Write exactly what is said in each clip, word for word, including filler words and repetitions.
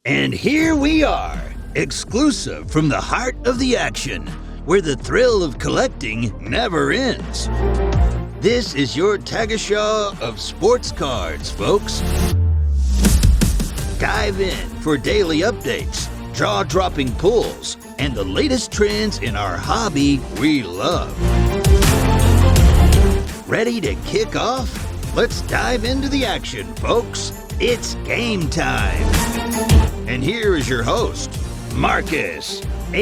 And here we are, exclusive from the heart of the action, where the thrill of collecting never ends. This is your Tagesschau of sports cards, folks. Dive in for daily updates, jaw-dropping pulls, and the latest trends in our hobby we love. Ready to kick off? Let's dive into the action, folks. It's game time. And here is your host, Marcus,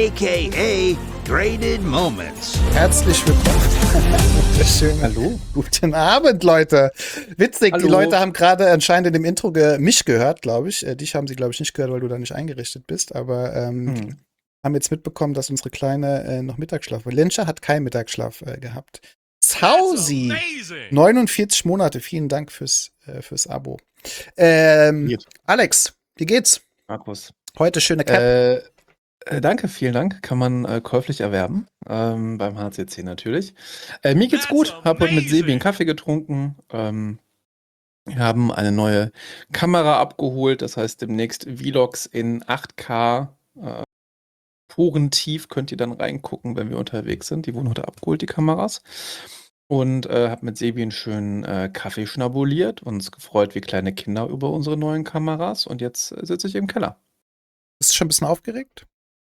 aka Graded Moments. Herzlich willkommen. Schön. Hallo. Guten Abend, Leute. Witzig, Hallo. Die Leute haben gerade anscheinend in dem Intro ge mich gehört, glaube ich. Äh, dich haben sie, glaube ich, nicht gehört, weil du da nicht eingerichtet bist. Aber ähm, hm. haben jetzt mitbekommen, dass unsere Kleine äh, noch Mittagsschlaf hat. Lenscher hat keinen Mittagsschlaf äh, gehabt. Zausi, neunundvierzig Monate. Vielen Dank fürs, äh, fürs Abo. Ähm, Alex, wie geht's? Markus. Heute schöne Cap. Äh, äh, danke, vielen Dank. Kann man äh, käuflich erwerben. Ähm, beim H C C natürlich. Äh, mir geht's gut. Hab heute mit Sebi einen Kaffee getrunken. Ähm, wir haben eine neue Kamera abgeholt. Das heißt, demnächst Vlogs in acht K. Äh, Porentief könnt ihr dann reingucken, wenn wir unterwegs sind. Die wurden heute abgeholt, die Kameras. Und äh, habe mit Sebi einen schönen äh, Kaffee schnabuliert, uns gefreut wie kleine Kinder über unsere neuen Kameras. Und jetzt äh, sitze ich im Keller. Bist du schon ein bisschen aufgeregt?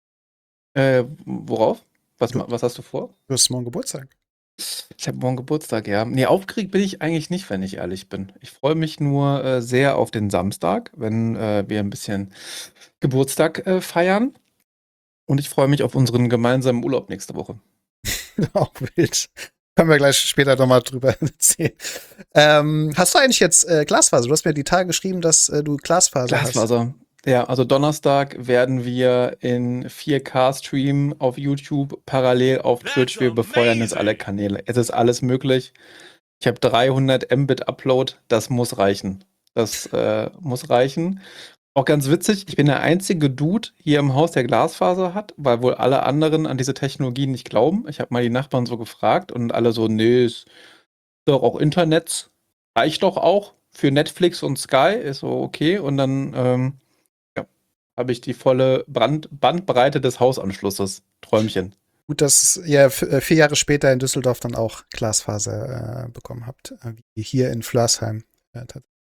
Äh, worauf? Was, du, was hast du vor? Du hast morgen Geburtstag. Ich habe morgen Geburtstag, ja. Nee, aufgeregt bin ich eigentlich nicht, wenn ich ehrlich bin. Ich freue mich nur äh, sehr auf den Samstag, wenn äh, wir ein bisschen Geburtstag äh, feiern. Und ich freue mich auf unseren gemeinsamen Urlaub nächste Woche. Auch wild. Können wir gleich später nochmal drüber erzählen. Ähm, hast du eigentlich jetzt äh, Glasfaser? Du hast mir die Tage geschrieben, dass äh, du Glasfaser, Glasfaser hast. Ja, also Donnerstag werden wir in vier K streamen auf YouTube, parallel auf Twitch. Wir befeuern jetzt alle Kanäle. Es ist alles möglich. Ich habe dreihundert Mbit Upload. Das muss reichen. Das äh, muss reichen. Auch ganz witzig, ich bin der einzige Dude hier im Haus, der Glasfaser hat, weil wohl alle anderen an diese Technologie nicht glauben. Ich habe mal die Nachbarn so gefragt und alle so, nee, ist doch auch Internet, reicht doch auch für Netflix und Sky, ist so okay. Und dann ähm, ja, habe ich die volle Brand Bandbreite des Hausanschlusses. Träumchen. Gut, dass ihr vier Jahre später in Düsseldorf dann auch Glasfaser äh, bekommen habt, wie hier in Flörsheim. Äh,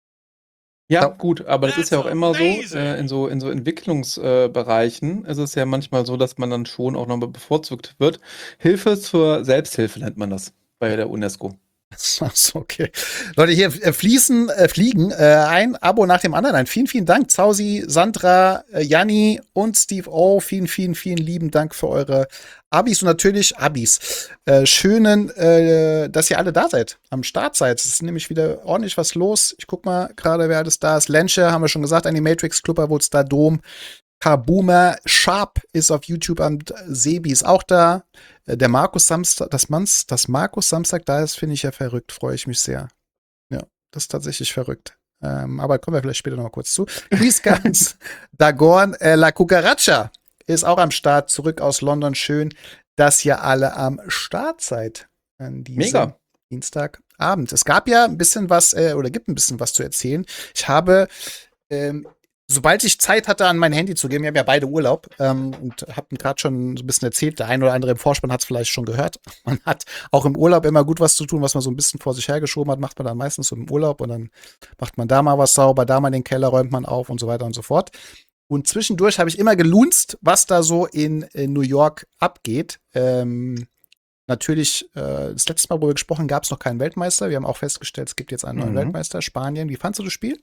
Ja, gut, aber das ist ja auch immer so, äh, in so, in so Entwicklungsbereichen äh, ist es ja manchmal so, dass man dann schon auch nochmal bevorzugt wird. Hilfe zur Selbsthilfe nennt man das bei der UNESCO. Achso, okay. Leute, hier äh, fließen, äh, fliegen äh, ein Abo nach dem anderen ein. Vielen, vielen Dank. Zausi, Sandra, äh, Janni und Steve O. Vielen, vielen, vielen lieben Dank für eure Abis und natürlich Abis. Äh, schönen, äh, dass ihr alle da seid, am Start seid. Es ist nämlich wieder ordentlich was los. Ich guck mal gerade, wer alles da ist. Lenscher, haben wir schon gesagt, Animatrix, Clubberwoods, da Dom. Kaboomer, Sharp ist auf YouTube und Sebi ist auch da. Der Markus Samstag, das Manns, das Markus Samstag da ist, finde ich ja verrückt, freue ich mich sehr. Ja, das ist tatsächlich verrückt. Ähm, aber kommen wir vielleicht später noch mal kurz zu. Chris Gans, Dagorn, äh, La Cucaracha ist auch am Start, zurück aus London. Schön, dass ihr alle am Start seid an diesem Mega. Dienstagabend. Es gab ja ein bisschen was, äh, oder gibt ein bisschen was zu erzählen. Ich habe ähm, Sobald ich Zeit hatte, an mein Handy zu gehen, wir haben ja beide Urlaub ähm, und haben gerade schon so ein bisschen erzählt, der ein oder andere im Vorspann hat es vielleicht schon gehört. Man hat auch im Urlaub immer gut was zu tun, was man so ein bisschen vor sich hergeschoben hat, macht man dann meistens so im Urlaub und dann macht man da mal was sauber, da mal den Keller räumt man auf und so weiter und so fort. Und zwischendurch habe ich immer gelunzt, was da so in, in New York abgeht. Ähm, natürlich, äh, das letzte Mal, wo wir gesprochen haben, gab es noch keinen Weltmeister. Wir haben auch festgestellt, es gibt jetzt einen neuen Mhm. Weltmeister, Spanien. Wie fandst du das Spiel?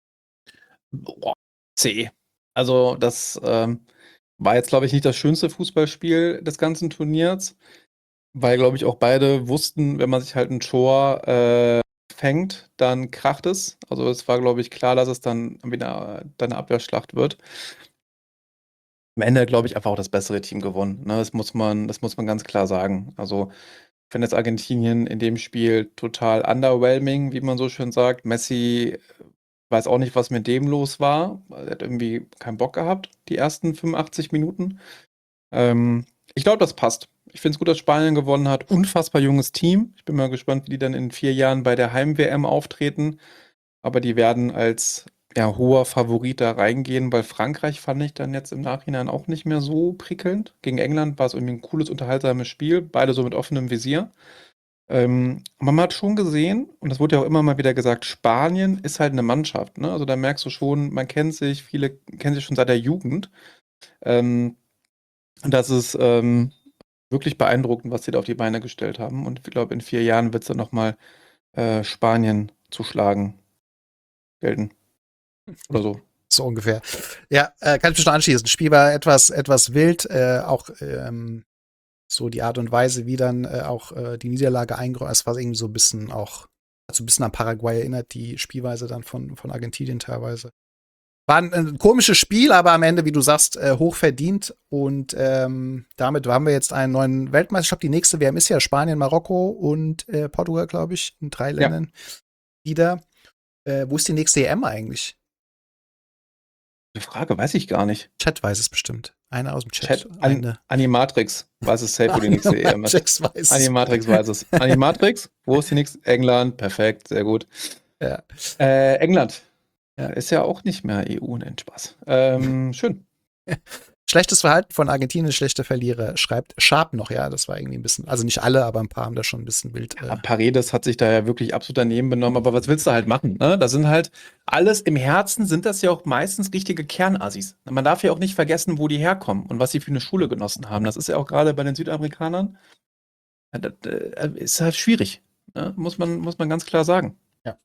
Boah, C. Also das ähm, war jetzt, glaube ich, nicht das schönste Fußballspiel des ganzen Turniers, weil, glaube ich, auch beide wussten, wenn man sich halt ein Tor äh, fängt, dann kracht es. Also es war, glaube ich, klar, dass es dann wieder dann eine Abwehrschlacht wird. Am Ende, glaube ich, einfach auch das bessere Team gewonnen. Ne? Das muss man, das muss man ganz klar sagen. Also ich finde jetzt Argentinien in dem Spiel total underwhelming, wie man so schön sagt. Messi weiß auch nicht, was mit dem los war. Er hat irgendwie keinen Bock gehabt, die ersten fünfundachtzig Minuten. Ähm, ich glaube, das passt. Ich finde es gut, dass Spanien gewonnen hat. Unfassbar junges Team. Ich bin mal gespannt, wie die dann in vier Jahren bei der Heim-W M auftreten. Aber die werden als ja, hoher Favorit da reingehen, weil Frankreich fand ich dann jetzt im Nachhinein auch nicht mehr so prickelnd. Gegen England war es irgendwie ein cooles, unterhaltsames Spiel, beide so mit offenem Visier. Ähm, aber man hat schon gesehen, und das wurde ja auch immer mal wieder gesagt, Spanien ist halt eine Mannschaft, ne? Also da merkst du schon, man kennt sich, viele kennen sich schon seit der Jugend. Ähm, und das ist ähm, wirklich beeindruckend, was sie da auf die Beine gestellt haben. Und ich glaube, in vier Jahren wird es dann nochmal äh, Spanien zu schlagen gelten. Oder so. So ungefähr. Ja, äh, kann ich mich noch anschließen. Das Spiel war etwas, etwas wild, äh, auch ähm, so die Art und Weise, wie dann äh, auch äh, die Niederlage eingeräumt. Es war irgendwie so ein bisschen auch, hat so ein bisschen an Paraguay erinnert, die Spielweise dann von, von Argentinien teilweise. War ein, ein komisches Spiel, aber am Ende, wie du sagst, äh, hoch verdient. Und ähm, damit haben wir jetzt einen neuen Weltmeister. Ich glaube, die nächste W M ist ja Spanien, Marokko und äh, Portugal, glaube ich, in drei Ländern wieder. Äh, wo ist die nächste E M eigentlich? Eine Frage, weiß ich gar nicht. Chat weiß es bestimmt. Einer aus dem Chat. Chat, an, Eine. Animatrix weiß es safe, wo die nächste E M ist. Jax weiß es. Animatrix weiß es. Animatrix, wo ist die nächste? England, perfekt, sehr gut. Ja. Äh, England. Ja. Ist ja auch nicht mehr E U, nennt Spaß. Ähm, schön. Schlechtes Verhalten von Argentinien, schlechte Verlierer, schreibt Sharp noch, ja, das war irgendwie ein bisschen, also nicht alle, aber ein paar haben da schon ein bisschen Bild. Ja, Äh, Paredes hat sich da ja wirklich absolut daneben benommen, aber was willst du halt machen? Ne? Das sind halt alles im Herzen sind das ja auch meistens richtige Kernassis. Man darf ja auch nicht vergessen, wo die herkommen und was sie für eine Schule genossen haben. Das ist ja auch gerade bei den Südamerikanern, äh, das, äh, ist halt schwierig. Ne? Muss man, muss man ganz klar sagen.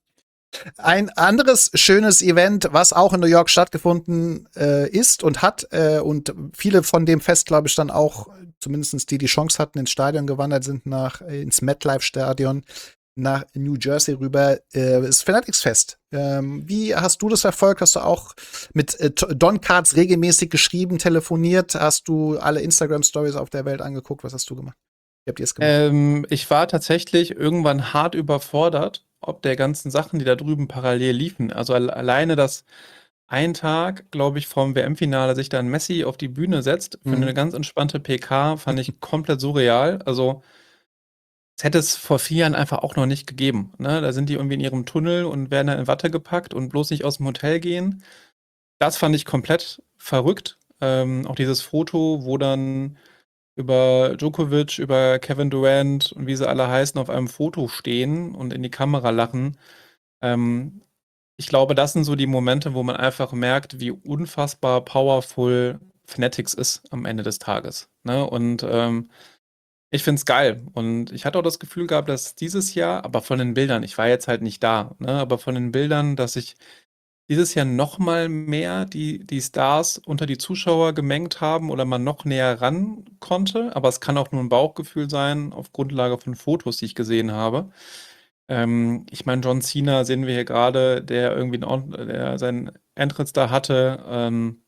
Ein anderes schönes Event, was auch in New York stattgefunden äh, ist und hat äh, und viele von dem Fest, glaube ich, dann auch, zumindest die die Chance hatten, ins Stadion gewandert sind, nach äh, ins MetLife-Stadion nach New Jersey rüber, äh, ist Fanatics Fest. Ähm, wie hast du das verfolgt? Hast du auch mit äh, Don Cards regelmäßig geschrieben, telefoniert? Hast du alle Instagram-Stories auf der Welt angeguckt? Was hast du gemacht? Wie habt ihr es gemacht? Ähm, ich war tatsächlich irgendwann hart überfordert, ob der ganzen Sachen, die da drüben parallel liefen. Also al- alleine, dass ein Tag, glaube ich, vorm W M-Finale sich dann Messi auf die Bühne setzt für Mhm. eine ganz entspannte P K, fand ich komplett surreal. Also es hätte es vor vier Jahren einfach auch noch nicht gegeben. Ne? Da sind die irgendwie in ihrem Tunnel und werden dann in Watte gepackt und bloß nicht aus dem Hotel gehen. Das fand ich komplett verrückt. Ähm, auch dieses Foto, wo dann über Djokovic, über Kevin Durant und wie sie alle heißen, auf einem Foto stehen und in die Kamera lachen. Ähm, ich glaube, das sind so die Momente, wo man einfach merkt, wie unfassbar powerful Fanatics ist am Ende des Tages. Ne? Und ähm, ich finde es geil. Und ich hatte auch das Gefühl gehabt, dass dieses Jahr, aber von den Bildern, ich war jetzt halt nicht da, ne? Aber von den Bildern, dass ich dieses Jahr noch mal mehr die, die Stars unter die Zuschauer gemengt haben oder man noch näher ran konnte. Aber es kann auch nur ein Bauchgefühl sein, auf Grundlage von Fotos, die ich gesehen habe. Ähm, ich meine, John Cena sehen wir hier gerade, der irgendwie einen, der seinen Entrance da hatte. Ähm,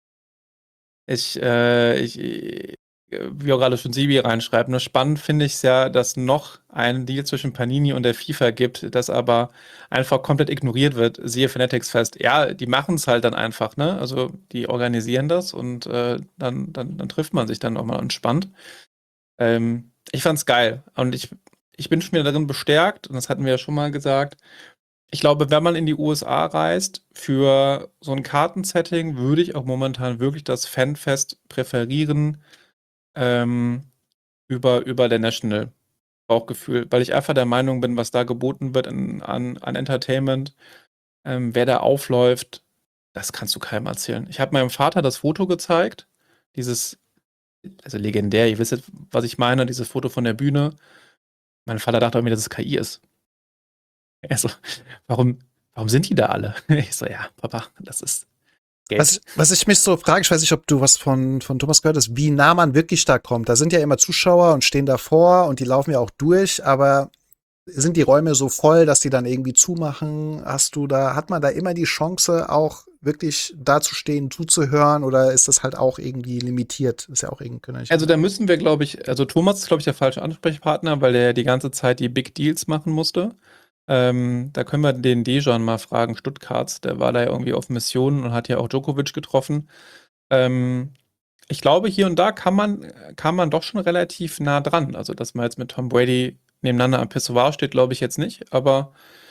ich, äh, ich, äh, wie auch gerade schon Sibi reinschreibt, ne, spannend finde ich es ja, dass noch einen Deal zwischen Panini und der FIFA gibt, das aber einfach komplett ignoriert wird. Siehe Fanatics Fest. Ja, die machen es halt dann einfach, ne? Also die organisieren das und äh, dann, dann, dann trifft man sich dann auch mal entspannt. Ähm, ich fand's geil und ich, ich bin schon wieder darin bestärkt, und das hatten wir ja schon mal gesagt. Ich glaube, wenn man in die U S A reist, für so ein Kartensetting würde ich auch momentan wirklich das Fanfest präferieren, ähm, über, über der National Bauchgefühl, weil ich einfach der Meinung bin, was da geboten wird an, an, an Entertainment, ähm, wer da aufläuft, das kannst du keinem erzählen. Ich habe meinem Vater das Foto gezeigt, dieses, also legendär, ihr wisst, jetzt, was ich meine, dieses Foto von der Bühne. Mein Vater dachte irgendwie, dass es K I ist. Er so, warum, warum sind die da alle? Ich so, ja, Papa, das ist Geld. Was, was ich mich so frage, ich weiß nicht, ob du was von, von Thomas gehört hast, wie nah man wirklich da kommt. Da sind ja immer Zuschauer und stehen davor und die laufen ja auch durch, aber sind die Räume so voll, dass die dann irgendwie zumachen? Hast du da, hat man da immer die Chance, auch wirklich da zu stehen, zuzuhören, oder ist das halt auch irgendwie limitiert? Ist ja auch irgendwie. Also da müssen wir, glaube ich, also Thomas ist, glaube ich, der falsche Ansprechpartner, weil der die ganze Zeit die Big Deals machen musste. Ähm, da können wir den Dejan mal fragen, Stuttgarts, der war da ja irgendwie auf Mission und hat ja auch Djokovic getroffen. Ähm, ich glaube, hier und da kann man, kann man doch schon relativ nah dran. Also, dass man jetzt mit Tom Brady nebeneinander am Pissoir steht, glaube ich jetzt nicht. Aber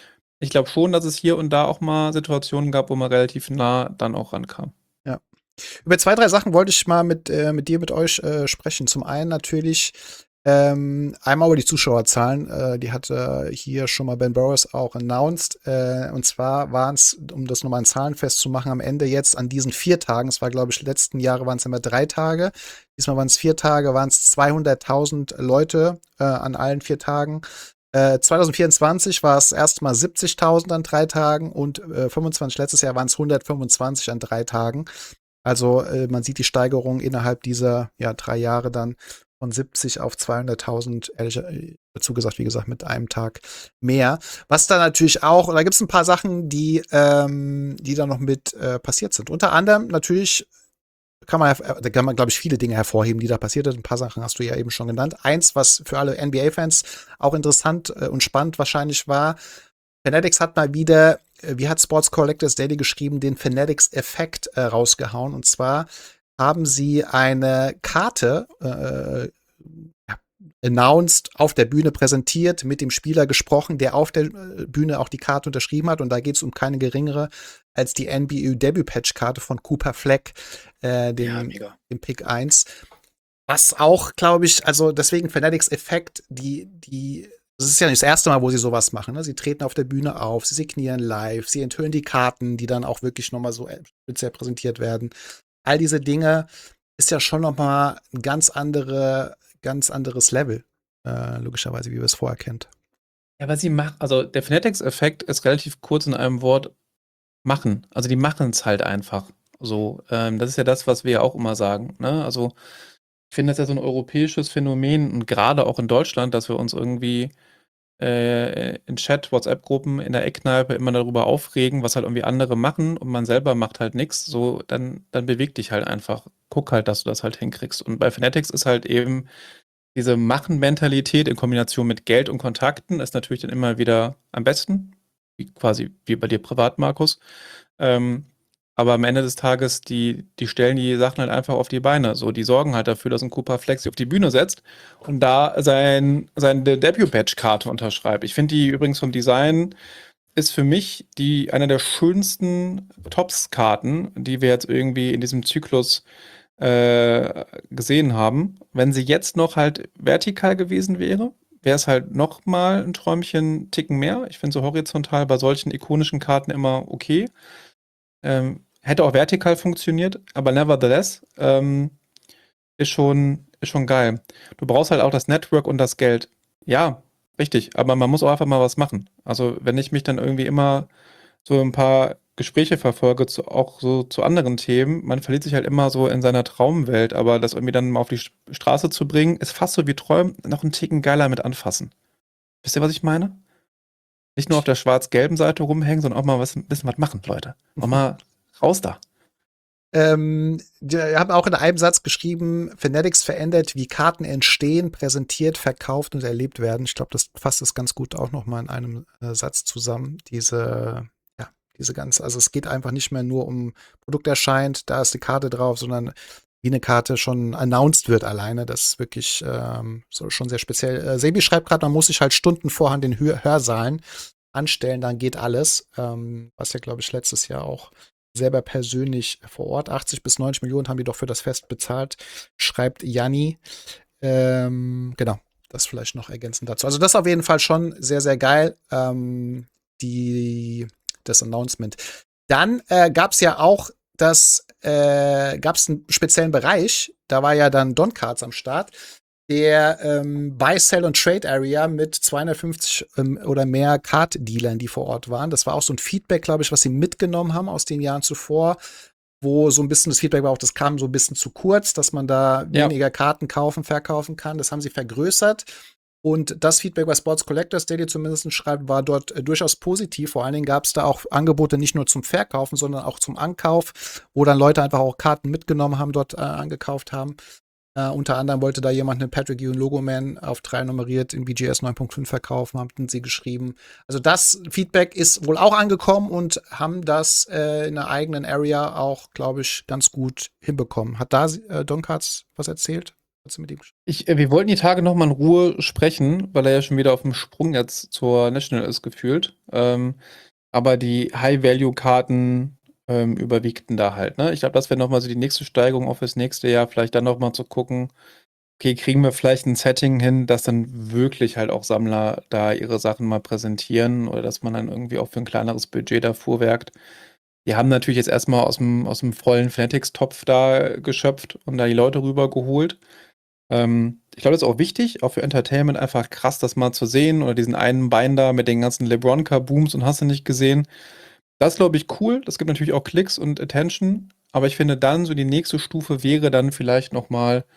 ich glaube schon, dass es hier und da auch mal Situationen gab, wo man relativ nah dann auch rankam. Ja. Über zwei, drei Sachen wollte ich mal mit, äh, mit dir, mit euch äh, sprechen. Zum einen natürlich ähm, einmal über die Zuschauerzahlen. Äh, die hatte hier schon mal Ben Burrows auch announced. Äh, und zwar waren es, um das nochmal in Zahlen festzumachen, am Ende jetzt an diesen vier Tagen, es war, glaube ich, letzten Jahre waren es immer drei Tage. Diesmal waren es vier Tage, waren es zweihunderttausend Leute äh, an allen vier Tagen. Äh, zwanzig vierundzwanzig war es erstmal siebzigtausend an drei Tagen und äh, fünfundzwanzig letztes Jahr waren es hundertfünfundzwanzig an drei Tagen. Also äh, man sieht die Steigerung innerhalb dieser ja, drei Jahre dann von siebzig auf zweihunderttausend, ehrlich äh, dazu gesagt, wie gesagt, mit einem Tag mehr. Was da natürlich auch, da gibt es ein paar Sachen, die, ähm, die da noch mit äh, passiert sind. Unter anderem natürlich kann man, da kann man, glaube ich, viele Dinge hervorheben, die da passiert sind. Ein paar Sachen hast du ja eben schon genannt. Eins, was für alle N B A-Fans auch interessant äh, und spannend wahrscheinlich war, Fanatics hat mal wieder, äh, wie hat Sports Collectors Daily geschrieben, den Fanatics-Effekt äh, rausgehauen. Und zwar haben sie eine Karte äh, ja, announced, auf der Bühne präsentiert, mit dem Spieler gesprochen, der auf der äh, Bühne auch die Karte unterschrieben hat. Und da geht es um keine geringere als die N B A-Debut-Patch-Karte von Cooper Fleck, äh, dem, Ja, dem Pick eins. Was auch, glaube ich, also deswegen Fanatics-Effekt, die, die, das ist ja nicht das erste Mal, wo sie sowas machen. Ne? Sie treten auf der Bühne auf, sie signieren live, sie enthüllen die Karten, die dann auch wirklich nochmal so speziell präsentiert werden. All diese Dinge ist ja schon nochmal ein ganz andere, ganz anderes Level, äh, logischerweise, wie wir es vorher kennt. Ja, aber sie macht, also der Fanatics-Effekt ist relativ kurz in einem Wort machen. Also die machen es halt einfach. So, ähm, das ist ja das, was wir ja auch immer sagen. Ne? Also ich finde das ja so ein europäisches Phänomen und gerade auch in Deutschland, dass wir uns irgendwie äh, in Chat, WhatsApp-Gruppen, in der Eckkneipe immer darüber aufregen, was halt irgendwie andere machen und man selber macht halt nichts. So, dann, dann beweg dich halt einfach. Guck halt, dass du das halt hinkriegst. Und bei Fanatics ist halt eben diese Machen-Mentalität in Kombination mit Geld und Kontakten ist natürlich dann immer wieder am besten. Wie, quasi wie bei dir privat, Markus. Ähm, aber am Ende des Tages, die, die stellen die Sachen halt einfach auf die Beine. So, die sorgen halt dafür, dass ein Cooper Flex sich auf die Bühne setzt und da sein, seine Debut-Badge-Karte unterschreibt. Ich finde die übrigens vom Design ist für mich die eine der schönsten Tops-Karten, die wir jetzt irgendwie in diesem Zyklus äh, gesehen haben. Wenn sie jetzt noch halt vertikal gewesen wäre, wäre es halt noch mal ein Träumchen Ticken mehr. Ich finde so horizontal bei solchen ikonischen Karten immer okay. Ähm, hätte auch vertikal funktioniert, aber nevertheless ähm, ist schon, ist schon geil. Du brauchst halt auch das Network und das Geld. Ja, richtig, aber man muss auch einfach mal was machen. Also wenn ich mich dann irgendwie immer so ein paar Gespräche verfolge, zu, auch so zu anderen Themen, man verliert sich halt immer so in seiner Traumwelt, aber das irgendwie dann mal auf die St- Straße zu bringen, ist fast so wie Träumen, noch einen Ticken geiler mit anfassen. Wisst ihr, was ich meine? Nicht nur auf der schwarz-gelben Seite rumhängen, sondern auch mal was, ein bisschen was machen, Leute. Auch mal raus da. Ähm, wir haben auch in einem Satz geschrieben, Fanatics verändert, wie Karten entstehen, präsentiert, verkauft und erlebt werden. Ich glaube, das fasst es ganz gut auch noch mal in einem äh, Satz zusammen. Diese, ja, diese ganze, also es geht einfach nicht mehr nur um Produkt erscheint, da ist die Karte drauf, sondern wie eine Karte schon announced wird alleine. Das ist wirklich ähm, so schon sehr speziell. Äh, Sebi schreibt gerade, man muss sich halt Stunden vorher in den Hör Hörsaalen anstellen, dann geht alles. Ähm, was ja, glaube ich, letztes Jahr auch selber persönlich vor Ort. achtzig bis neunzig Millionen haben die doch für das Fest bezahlt, schreibt Janni. Ähm, genau, das vielleicht noch ergänzend dazu. Also das ist auf jeden Fall schon sehr, sehr geil, ähm, die, das Announcement. Dann äh, gab es ja auch das, äh, gab es einen speziellen Bereich, da war ja dann Don Cards am Start, der ähm, Buy, Sell und Trade Area mit zweihundertfünfzig ähm, oder mehr Card-Dealern, die vor Ort waren. Das war auch so ein Feedback, glaube ich, was sie mitgenommen haben aus den Jahren zuvor, wo so ein bisschen das Feedback war auch, das kam so ein bisschen zu kurz, dass man da Ja. weniger Karten kaufen, verkaufen kann. Das haben sie vergrößert. Und das Feedback bei Sports Collectors Daily zumindest schreibt, war dort äh, durchaus positiv. Vor allen Dingen gab es da auch Angebote nicht nur zum Verkaufen, sondern auch zum Ankauf, wo dann Leute einfach auch Karten mitgenommen haben, dort äh, angekauft haben. Uh, unter anderem wollte da jemand einen Patrick Ewing Logoman auf drei nummeriert in B G S neun Punkt fünf verkaufen, haben sie geschrieben. Also das Feedback ist wohl auch angekommen und haben das äh, in einer eigenen Area auch, glaube ich, ganz gut hinbekommen. Hat da äh, Don Cards was erzählt? Hast du mit ihm Ich, äh, wir wollten die Tage noch mal in Ruhe sprechen, weil er ja schon wieder auf dem Sprung jetzt zur National ist gefühlt. Ähm, aber die High-Value-Karten ähm, überwiegten da halt. Ne? Ich glaube, das wäre noch mal so die nächste Steigerung auch fürs nächste Jahr. Vielleicht dann noch mal zu gucken, okay, kriegen wir vielleicht ein Setting hin, dass dann wirklich halt auch Sammler da ihre Sachen mal präsentieren oder dass man dann irgendwie auch für ein kleineres Budget da fuhrwerkt. Die haben natürlich jetzt erstmal aus dem, aus dem vollen Fanatics-Topf da geschöpft und da die Leute rübergeholt. Ähm, ich glaube, das ist auch wichtig, auch für Entertainment einfach krass, das mal zu sehen oder diesen einen Binder mit den ganzen LeBron-Kabooms und hast du nicht gesehen. Das glaube ich cool. Das gibt natürlich auch Klicks und Attention. Aber ich finde dann so die nächste Stufe wäre dann vielleicht nochmal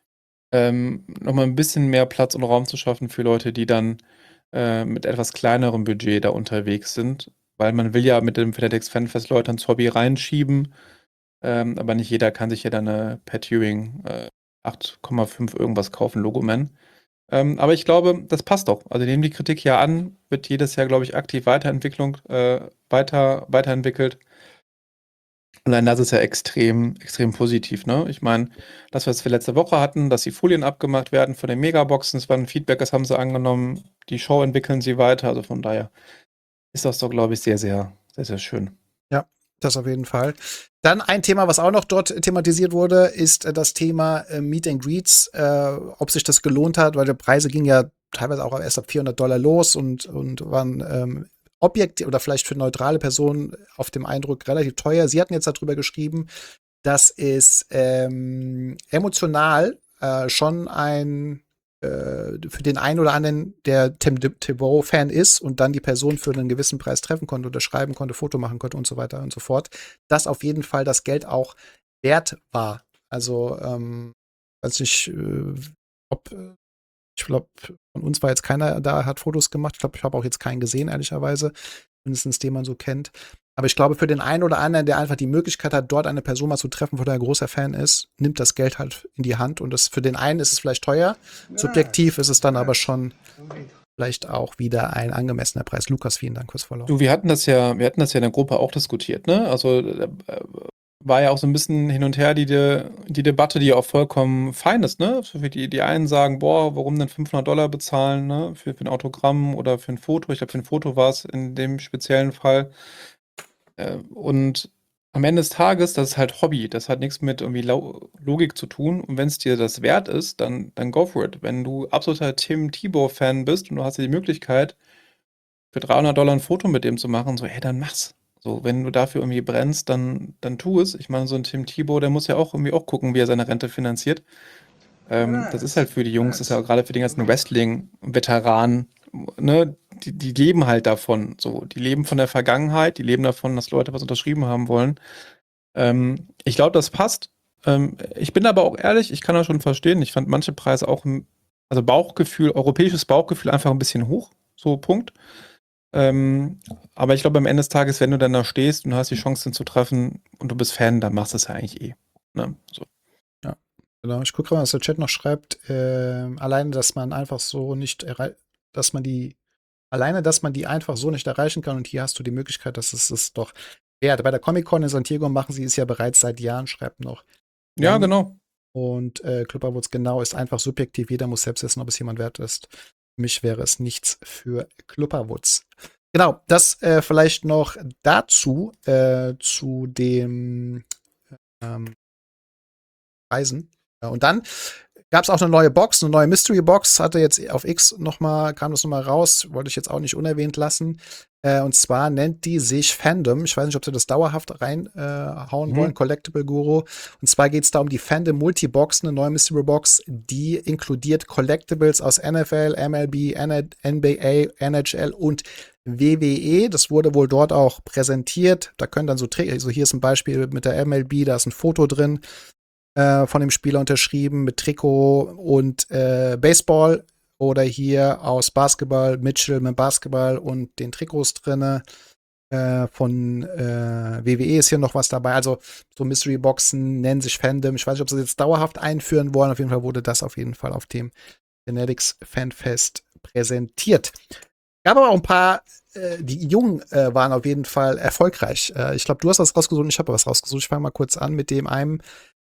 ähm, noch mal ein bisschen mehr Platz und Raum zu schaffen für Leute, die dann äh, mit etwas kleinerem Budget da unterwegs sind. Weil man will ja mit dem Fanatics Fanfest Leute ins Hobby reinschieben. Ähm, aber nicht jeder kann sich ja dann eine Pat Ewing äh, acht Komma fünf irgendwas kaufen, Logoman. Ähm, aber ich glaube, das passt doch. Also, die nehmen die Kritik ja an, wird jedes Jahr, glaube ich, aktiv Weiterentwicklung, äh, weiter, weiterentwickelt. Und dann das ist ja extrem, extrem positiv, ne? Ich meine, das, was wir letzte Woche hatten, dass die Folien abgemacht werden von den Megaboxen, das war ein Feedback, das haben sie angenommen. Die Show entwickeln sie weiter. Also von daher ist das doch, glaube ich, sehr, sehr, sehr, sehr schön. Ja, das auf jeden Fall. Dann ein Thema, was auch noch dort thematisiert wurde, ist äh, das Thema äh, Meet and Greets, äh, ob sich das gelohnt hat, weil die Preise gingen ja teilweise auch erst ab vierhundert Dollar los und, und waren ähm, objektiv oder vielleicht für neutrale Personen auf dem Eindruck relativ teuer. Sie hatten jetzt darüber geschrieben, dass es ähm, emotional äh, schon ein äh, für den einen oder anderen, der Tim Thibault-Fan ist und dann die Person für einen gewissen Preis treffen konnte, unterschreiben konnte, Foto machen konnte und so weiter und so fort, dass auf jeden Fall das Geld auch wert war. Also, ähm, weiß nicht, äh, ob ich glaube, von uns war jetzt keiner da, hat Fotos gemacht. Ich glaube, ich habe auch jetzt keinen gesehen, ehrlicherweise. Mindestens den man so kennt. Aber ich glaube, für den einen oder anderen, der einfach die Möglichkeit hat, dort eine Person mal zu treffen, von der er ein großer Fan ist, nimmt das Geld halt in die Hand. Und das, für den einen ist es vielleicht teuer. Subjektiv ist es dann aber schon vielleicht auch wieder ein angemessener Preis. Lukas, vielen Dank fürs Follow. Du, wir hatten das ja, wir hatten das ja in der Gruppe auch diskutiert, ne? Also äh, war ja auch so ein bisschen hin und her die, De die Debatte, die ja auch vollkommen fein ist, ne? Für die, die einen sagen, boah, warum denn fünfhundert Dollar bezahlen, ne? Für, für ein Autogramm oder für ein Foto. Ich glaube, für ein Foto war es in dem speziellen Fall. Äh, und am Ende des Tages, das ist halt Hobby. Das hat nichts mit irgendwie Lo Logik zu tun. Und wenn es dir das wert ist, dann, dann go for it. Wenn du absoluter Tim Thibault-Fan bist und du hast die Möglichkeit, für dreihundert Dollar ein Foto mit dem zu machen, so, hey, dann mach's. So, wenn du dafür irgendwie brennst, dann, dann tu es. Ich meine, so ein Tim Thibault, der muss ja auch irgendwie auch gucken, wie er seine Rente finanziert. Ähm, das ist halt für die Jungs, das ist ja gerade für den ganzen Wrestling-Veteranen, ne, die, die leben halt davon. So, die leben von der Vergangenheit, die leben davon, dass Leute was unterschrieben haben wollen. Ähm, ich glaube, das passt. Ähm, ich bin aber auch ehrlich, ich kann das schon verstehen. Ich fand manche Preise auch, also Bauchgefühl, europäisches Bauchgefühl einfach ein bisschen hoch. So, Punkt. Ähm, aber ich glaube, am Ende des Tages, wenn du dann da stehst und hast die Chance, den zu treffen und du bist Fan, dann machst du es ja eigentlich eh. Ne? So. Ja, genau. Ich gucke gerade mal, was der Chat noch schreibt. Äh, alleine, dass man einfach so nicht erreicht, dass man die, alleine, dass man die einfach so nicht erreichen kann und hier hast du die Möglichkeit, dass es es doch wert. Bei der Comic-Con in San Diego machen sie es ja bereits seit Jahren, schreibt noch. Ja, genau. Und äh, Clubberwoods genau ist einfach subjektiv. Jeder muss selbst wissen, ob es jemand wert ist. Für mich wäre es nichts für Clubberwoods. Genau, das äh, vielleicht noch dazu, äh, zu dem ähm, Reisen. Ja, und dann gab es auch eine neue Box, eine neue Mystery Box, hatte jetzt auf X noch mal, kam das nochmal raus, wollte ich jetzt auch nicht unerwähnt lassen. Äh, und zwar nennt die sich Fandom. Ich weiß nicht, ob sie das dauerhaft reinhauen äh, wollen, mhm. Collectible Guru. Und zwar geht es da um die Fandom Multibox, eine neue Mystery Box, die inkludiert Collectibles aus N F L, M L B, N B A, N H L und W W E. Das wurde wohl dort auch präsentiert. Da können dann so, also hier ist ein Beispiel mit der M L B, da ist ein Foto drin äh, von dem Spieler unterschrieben mit Trikot und äh, Baseball. Oder hier aus Basketball, Mitchell mit Basketball und den Trikots drinne. Äh, von äh, W W E ist hier noch was dabei. Also so Mystery-Boxen nennen sich Fandom. Ich weiß nicht, ob sie das jetzt dauerhaft einführen wollen. Auf jeden Fall wurde das auf jeden Fall auf dem Fanatics Fanfest präsentiert. Gab aber auch ein paar, äh, die Jungen äh, waren auf jeden Fall erfolgreich. Äh, ich glaube, du hast was rausgesucht, ich habe was rausgesucht. Ich fange mal kurz an mit dem einen,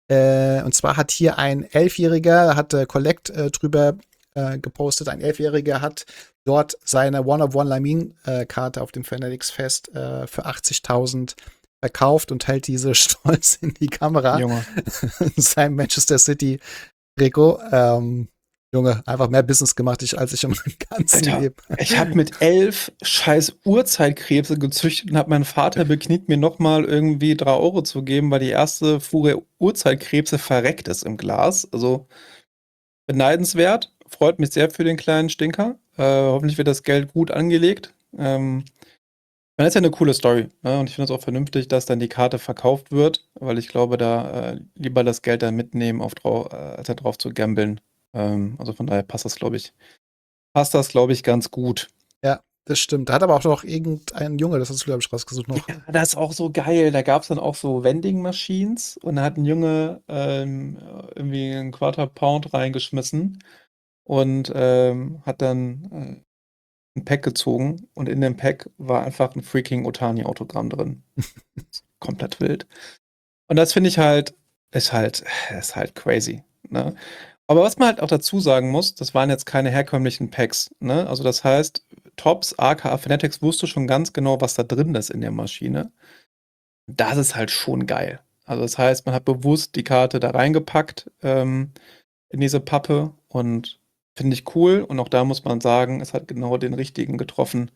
Äh, und zwar hat hier ein Elfjähriger, hat äh, Collect äh, drüber äh, gepostet, ein Elfjähriger hat dort seine One-of-One-Lamin-Karte auf dem Fanatics-Fest äh, für achtzigtausend verkauft und hält diese stolz in die Kamera. Junge. In seinem Manchester City-Trikot. Ähm, Junge, einfach mehr Business gemacht, ich, als ich in meinem ganzen Alter, Leben. ich habe mit elf scheiß Urzeitkrebse gezüchtet und habe meinen Vater bekniet, mir nochmal irgendwie drei Euro zu geben, weil die erste Fuhre Urzeitkrebse verreckt ist im Glas. Also beneidenswert. Freut mich sehr für den kleinen Stinker. Äh, hoffentlich wird das Geld gut angelegt. Ähm, das ist ja eine coole Story. Ne? Und ich finde es auch vernünftig, dass dann die Karte verkauft wird, weil ich glaube, da äh, lieber das Geld dann mitnehmen, auf drau äh, als da drauf zu gambeln. Ähm, also von daher passt das, glaube ich, passt das, glaube ich, ganz gut. Ja, das stimmt. Da hat aber auch noch irgendein Junge, das hast du, glaube ich, rausgesucht noch. Ja, das ist auch so geil. Da gab es dann auch so Vending Machines und da hat ein Junge ähm, irgendwie einen Quarter Pound reingeschmissen und ähm, hat dann äh, ein Pack gezogen und in dem Pack war einfach ein freaking Otani-Autogramm drin. Komplett wild. Und das finde ich halt, ist halt, ist halt crazy. Ne? Aber was man halt auch dazu sagen muss, das waren jetzt keine herkömmlichen Packs. Ne? Also das heißt, Tops, aka Fanatics wusste schon ganz genau, was da drin ist in der Maschine. Das ist halt schon geil. Also das heißt, man hat bewusst die Karte da reingepackt ähm, in diese Pappe und finde ich cool. Und auch da muss man sagen, es hat genau den richtigen getroffen.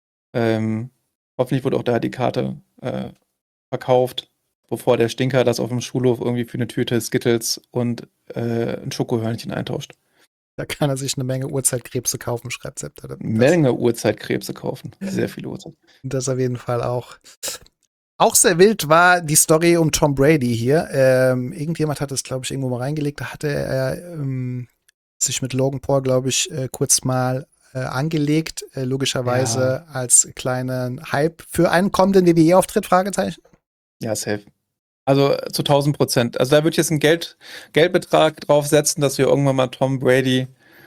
Ähm, hoffentlich wurde auch da die Karte äh, verkauft, bevor der Stinker das auf dem Schulhof irgendwie für eine Tüte Skittles und äh, ein Schokohörnchen eintauscht. Da kann er sich eine Menge Urzeitkrebse kaufen, schreibt Sepp. Das, Menge Urzeitkrebse kaufen. Sehr viele Uhrzeit. das auf jeden Fall auch. Auch sehr wild war die Story um Tom Brady hier. Ähm, irgendjemand hat es, glaube ich, irgendwo mal reingelegt. Da hatte er ähm, sich mit Logan Paul, glaube ich, äh, kurz mal äh, angelegt. Äh, logischerweise Ja. als kleinen Hype für einen kommenden W W E-Auftritt, Fragezeichen. Ja, safe. Also zu tausend Prozent. Also da würde ich jetzt einen Geld, Geldbetrag draufsetzen, dass wir irgendwann mal Tom Brady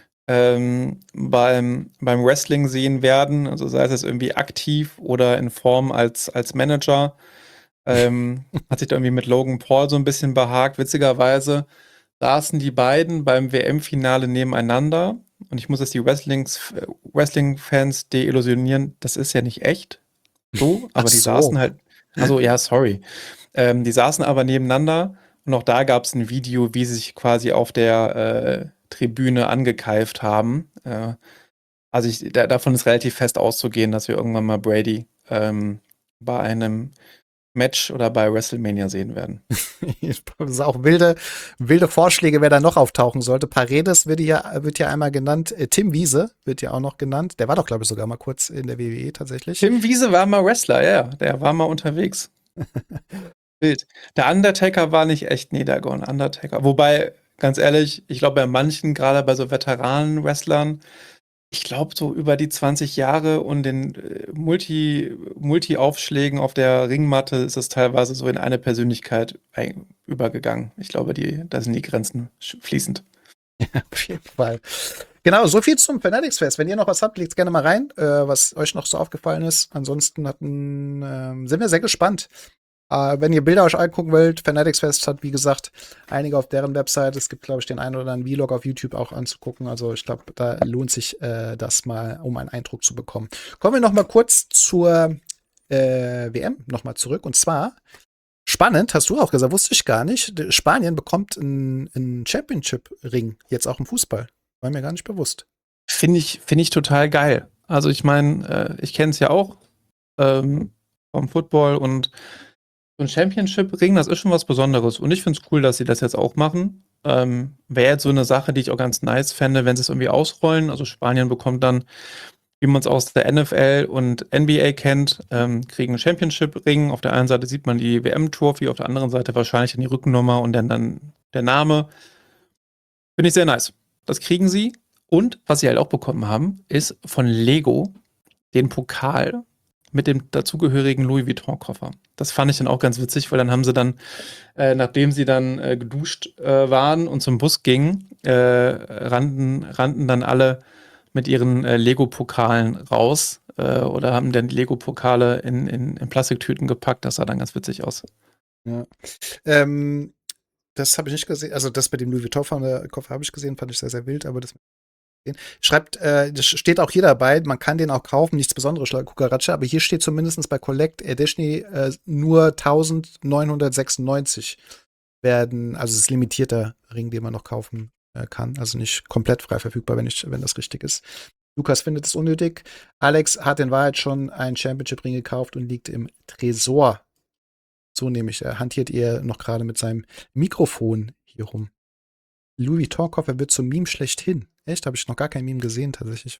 ähm, beim, beim Wrestling sehen werden. Also sei es jetzt irgendwie aktiv oder in Form als, als Manager. Ähm, hat sich da irgendwie mit Logan Paul so ein bisschen behagt. Witzigerweise saßen die beiden beim W M-Finale nebeneinander. Und ich muss jetzt die Wrestlings, Wrestling-Fans deillusionieren, das ist ja nicht echt. So, aber Ach die so. saßen halt, also ja, sorry. Ähm, die saßen aber nebeneinander und auch da gab es ein Video, wie sie sich quasi auf der äh, Tribüne angekeift haben. Äh, also ich, da, davon ist relativ fest auszugehen, dass wir irgendwann mal Brady ähm, bei einem Match oder bei WrestleMania sehen werden. Das ist auch wilde, wilde Vorschläge, wer da noch auftauchen sollte. Paredes wird ja, wird ja einmal genannt. Äh, Tim Wiese wird ja auch noch genannt. Der war doch, glaube ich, sogar mal kurz in der W W E tatsächlich. Tim Wiese war mal Wrestler, ja, der war mal unterwegs. Bild. Der Undertaker war nicht echt Niedergon, Undertaker. Wobei, ganz ehrlich, ich glaube bei manchen, gerade bei so Veteranen-Wrestlern, ich glaube so über die zwanzig Jahre und den äh, Multi, Multi-Aufschlägen auf der Ringmatte ist es teilweise so in eine Persönlichkeit ein, übergegangen. Ich glaube, die, da sind die Grenzen fließend. Auf jeden Fall. Genau, so viel zum Fanatics Fest. Wenn ihr noch was habt, legt gerne mal rein, äh, was euch noch so aufgefallen ist. Ansonsten hatten, äh, sind wir sehr gespannt. Äh, wenn ihr Bilder euch angucken wollt, Fanatics Fest hat, wie gesagt, einige auf deren Website. Es gibt, glaube ich, den einen oder anderen Vlog auf YouTube auch anzugucken. Also ich glaube, da lohnt sich äh, das mal, um einen Eindruck zu bekommen. Kommen wir noch mal kurz zur äh, W M noch mal zurück. Und zwar spannend, hast du auch gesagt, wusste ich gar nicht. Spanien bekommt einen, einen Championship-Ring, jetzt auch im Fußball. War mir gar nicht bewusst. Finde ich, finde ich total geil. Also ich meine, äh, ich kenne es ja auch ähm, vom Football und so ein Championship-Ring, das ist schon was Besonderes. Und ich finde es cool, dass sie das jetzt auch machen. Ähm, Wäre jetzt so eine Sache, die ich auch ganz nice fände, wenn sie es irgendwie ausrollen. Also Spanien bekommt dann, wie man es aus der N F L und N B A kennt, ähm, kriegen einen Championship-Ring. Auf der einen Seite sieht man die W M-Trophy, auf der anderen Seite wahrscheinlich dann die Rückennummer und dann, dann der Name. Finde ich sehr nice. Das kriegen sie. Und was sie halt auch bekommen haben, ist von Lego den Pokal mit dem dazugehörigen Louis Vuitton-Koffer. Das fand ich dann auch ganz witzig, weil dann haben sie dann, äh, nachdem sie dann äh, geduscht äh, waren und zum Bus gingen, äh, rannten, rannten dann alle mit ihren äh, Lego-Pokalen raus äh, oder haben dann die Lego-Pokale in, in, in Plastiktüten gepackt. Das sah dann ganz witzig aus. Ja. Ähm, das habe ich nicht gesehen. Also das mit dem Louis Vuitton-Koffer habe ich gesehen, fand ich sehr, sehr wild, aber das schreibt, äh, das steht auch hier dabei, man kann den auch kaufen, nichts Besonderes, Kukaracha, aber hier steht zumindest bei Collect Edition äh, nur eintausendneunhundertsechsundneunzig werden, also es ist limitierter Ring, den man noch kaufen äh, kann, also nicht komplett frei verfügbar, wenn, ich, wenn das richtig ist. Lukas findet es unnötig. Alex hat in Wahrheit schon einen Championship-Ring gekauft und liegt im Tresor. So nämlich, er hantiert ihr noch gerade mit seinem Mikrofon hier rum. Louis Vuitton-Koffer wird zum Meme schlechthin. Echt? Habe ich noch gar kein Meme gesehen, tatsächlich.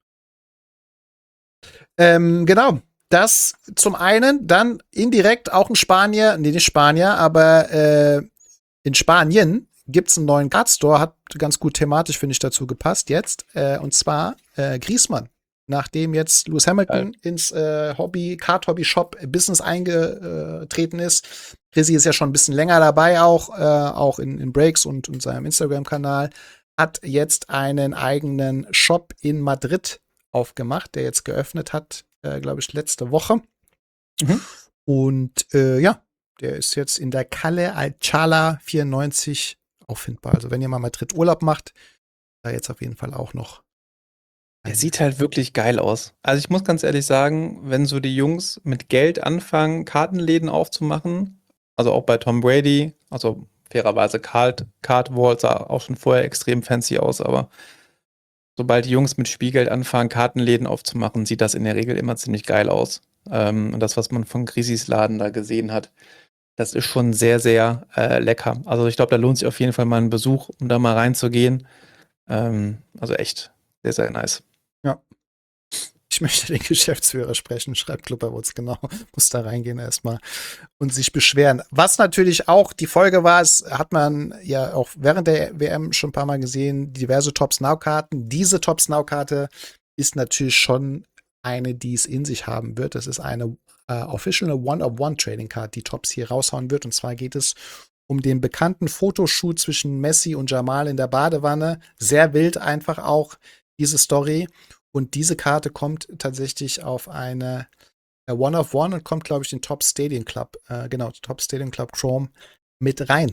Ähm, genau. Das zum einen. Dann indirekt auch ein Spanier, nee, nicht Spanier, aber äh, in Spanien gibt es einen neuen Card-Store. Hat ganz gut thematisch, finde ich, dazu gepasst jetzt. Äh, und zwar äh, Griezmann. Nachdem jetzt Lewis Hamilton ja. ins äh, Hobby, Kart-Hobby-Shop-Business eingetreten ist. Chrissy ist ja schon ein bisschen länger dabei, auch, äh, auch in, in Breaks und, und seinem Instagram-Kanal. Hat jetzt einen eigenen Shop in Madrid aufgemacht, der jetzt geöffnet hat, äh, glaube ich, letzte Woche. Mhm. Und äh, ja, der ist jetzt in der Calle Alcalá vierundneunzig auffindbar. Also wenn ihr mal Madrid Urlaub macht, da jetzt auf jeden Fall auch noch. Der sieht halt wirklich geil aus. Also ich muss ganz ehrlich sagen, wenn so die Jungs mit Geld anfangen, Kartenläden aufzumachen, also auch bei Tom Brady, also fairerweise Card, Card Vault sah auch schon vorher extrem fancy aus, aber sobald die Jungs mit Spielgeld anfangen, Kartenläden aufzumachen, sieht das in der Regel immer ziemlich geil aus. Ähm, und das, was man von Grizzys Laden da gesehen hat, das ist schon sehr, sehr äh, lecker. Also ich glaube, da lohnt sich auf jeden Fall mal ein Besuch, um da mal reinzugehen. Ähm, also echt sehr, sehr nice. Ja. Ich möchte den Geschäftsführer sprechen, schreibt Klubberwutz, genau. Muss da reingehen erstmal und sich beschweren. Was natürlich auch die Folge war, es hat man ja auch während der W M schon ein paar Mal gesehen, diverse Tops-Now-Karten. Diese Tops-Now-Karte ist natürlich schon eine, die es in sich haben wird. Das ist eine äh, Official One-of-One-Trading-Card, die Tops hier raushauen wird. Und zwar geht es um den bekannten Fotoshoot zwischen Messi und Jamal in der Badewanne. Sehr wild einfach auch diese Story. Und diese Karte kommt tatsächlich auf eine One of One und kommt, glaube ich, den Top Stadium Club, äh, genau, Top Stadium Club Chrome mit rein.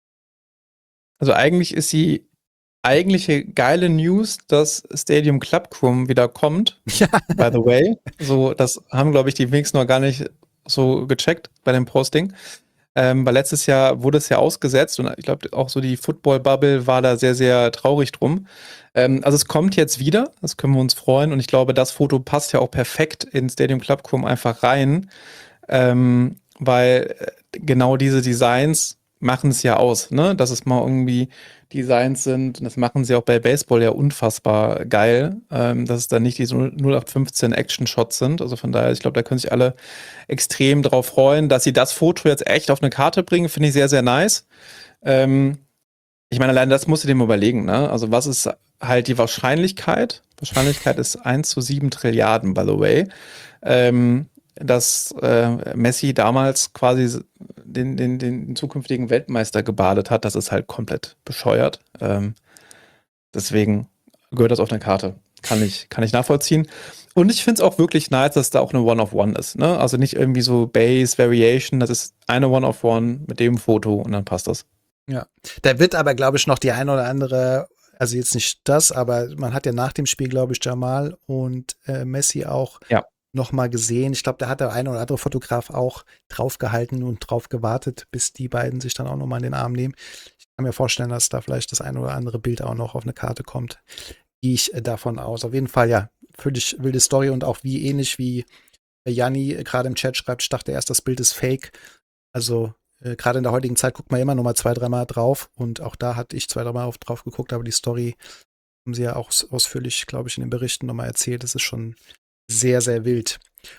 Also eigentlich ist die eigentliche geile News, dass Stadium Club Chrome wieder kommt. Ja. By the way. So, das haben, glaube ich, die wenigsten noch gar nicht so gecheckt bei dem Posting. Ähm, weil letztes Jahr wurde es ja ausgesetzt und ich glaube auch so die Football-Bubble war da sehr, sehr traurig drum. Ähm, also es kommt jetzt wieder, das können wir uns freuen und ich glaube, das Foto passt ja auch perfekt in Stadium Club Chrome einfach rein, ähm, weil genau diese Designs machen es ja aus, ne? Dass es mal irgendwie Designs sind und das machen sie auch bei Baseball ja unfassbar geil, ähm, dass es dann nicht diese null acht fünfzehn Action-Shots sind, also von daher, ich glaube, da können sich alle extrem drauf freuen, dass sie das Foto jetzt echt auf eine Karte bringen, finde ich sehr, sehr nice. Ähm, ich meine, allein das musst du dir mal überlegen, ne? Also was ist halt die Wahrscheinlichkeit? Wahrscheinlichkeit ist eins zu sieben Trilliarden, by the way. Ähm, dass äh, Messi damals quasi den, den, den zukünftigen Weltmeister gebadet hat, das ist halt komplett bescheuert. Ähm, deswegen gehört das auf eine Karte. Kann ich, kann ich nachvollziehen. Und ich finde es auch wirklich nice, dass da auch eine One-of-One ist. Ne? Also nicht irgendwie so Base, Variation, das ist eine One-of-One mit dem Foto und dann passt das. Ja, da wird aber, glaube ich, noch die eine oder andere, also jetzt nicht das, aber man hat ja nach dem Spiel, glaube ich, Jamal und äh, Messi auch ja. noch mal gesehen. Ich glaube, da hat der eine oder andere Fotograf auch drauf gehalten und drauf gewartet, bis die beiden sich dann auch noch mal in den Arm nehmen. Ich kann mir vorstellen, dass da vielleicht das eine oder andere Bild auch noch auf eine Karte kommt. Gehe ich davon aus. Auf jeden Fall, ja, völlig wilde Story und auch wie ähnlich wie Janni gerade im Chat schreibt, ich dachte erst, das Bild ist fake. Also äh, gerade in der heutigen Zeit guckt man immer noch mal zwei, dreimal drauf und auch da hatte ich zwei, dreimal drauf geguckt, aber die Story haben sie ja auch ausführlich, glaube ich, in den Berichten noch mal erzählt. Das ist schon sehr, sehr wild.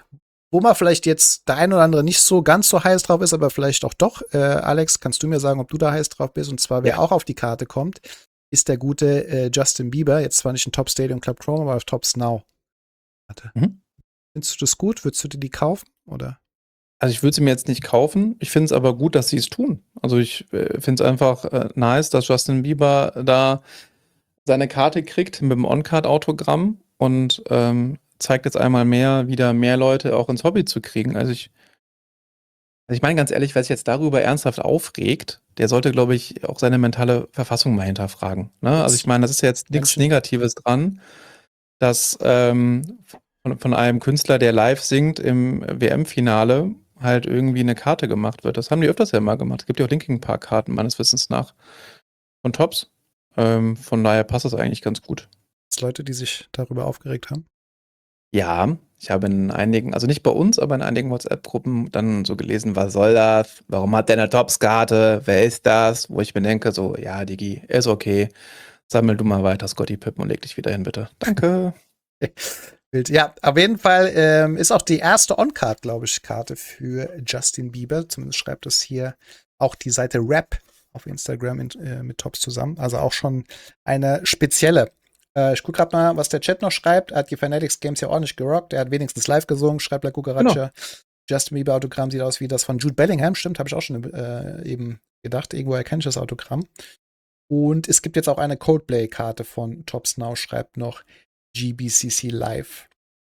Wo man vielleicht jetzt der ein oder andere nicht so ganz so heiß drauf ist, aber vielleicht auch doch. Äh, Alex, kannst du mir sagen, ob du da heiß drauf bist? Und zwar, wer ja. auch auf die Karte kommt, ist der gute äh, Justin Bieber. Jetzt zwar nicht in Top Stadium Club Chrome, aber auf Tops Now. Warte. Mhm. Findest du das gut? Würdest du dir die kaufen? Oder? Also ich würde sie mir jetzt nicht kaufen. Ich finde es aber gut, dass sie es tun. Also ich äh, finde es einfach äh, nice, dass Justin Bieber da seine Karte kriegt mit dem On-Card-Autogramm und ähm, zeigt jetzt einmal mehr, wieder mehr Leute auch ins Hobby zu kriegen. Also ich, also ich meine ganz ehrlich, wer sich jetzt darüber ernsthaft aufregt, der sollte, glaube ich, auch seine mentale Verfassung mal hinterfragen. Ne? Also ich meine, das ist ja jetzt nichts Menschen. Negatives dran, dass ähm, von, von einem Künstler, der live singt im W M-Finale, halt irgendwie eine Karte gemacht wird. Das haben die öfters ja mal gemacht. Es gibt ja auch Linkin Park-Karten, meines Wissens nach, von Tops. Ähm, von daher passt das eigentlich ganz gut. Gibt's Leute, die sich darüber aufgeregt haben? Ja, ich habe in einigen, also nicht bei uns, aber in einigen WhatsApp-Gruppen dann so gelesen, was soll das? Warum hat der eine Tops-Karte? Wer ist das? Wo ich mir denke, so, ja, Digi, ist okay. Sammel du mal weiter Scotty Pippen und leg dich wieder hin, bitte. Danke. Wild. Ja, auf jeden Fall ähm, ist auch die erste On-Card, glaube ich, Karte für Justin Bieber. Zumindest schreibt es hier auch die Seite Rap auf Instagram in, äh, mit Tops zusammen. Also auch schon eine spezielle. Äh, ich gucke gerade mal, was der Chat noch schreibt. Er hat die Fanatics Games ja ordentlich gerockt. Er hat wenigstens live gesungen, schreibt La Cucaracha. Genau. Justin Bieber Autogramm sieht aus wie das von Jude Bellingham. Stimmt, habe ich auch schon äh, eben gedacht. Irgendwo erkenne ich das Autogramm. Und es gibt jetzt auch eine Coldplay-Karte von Tops Now, schreibt noch G B C C Live.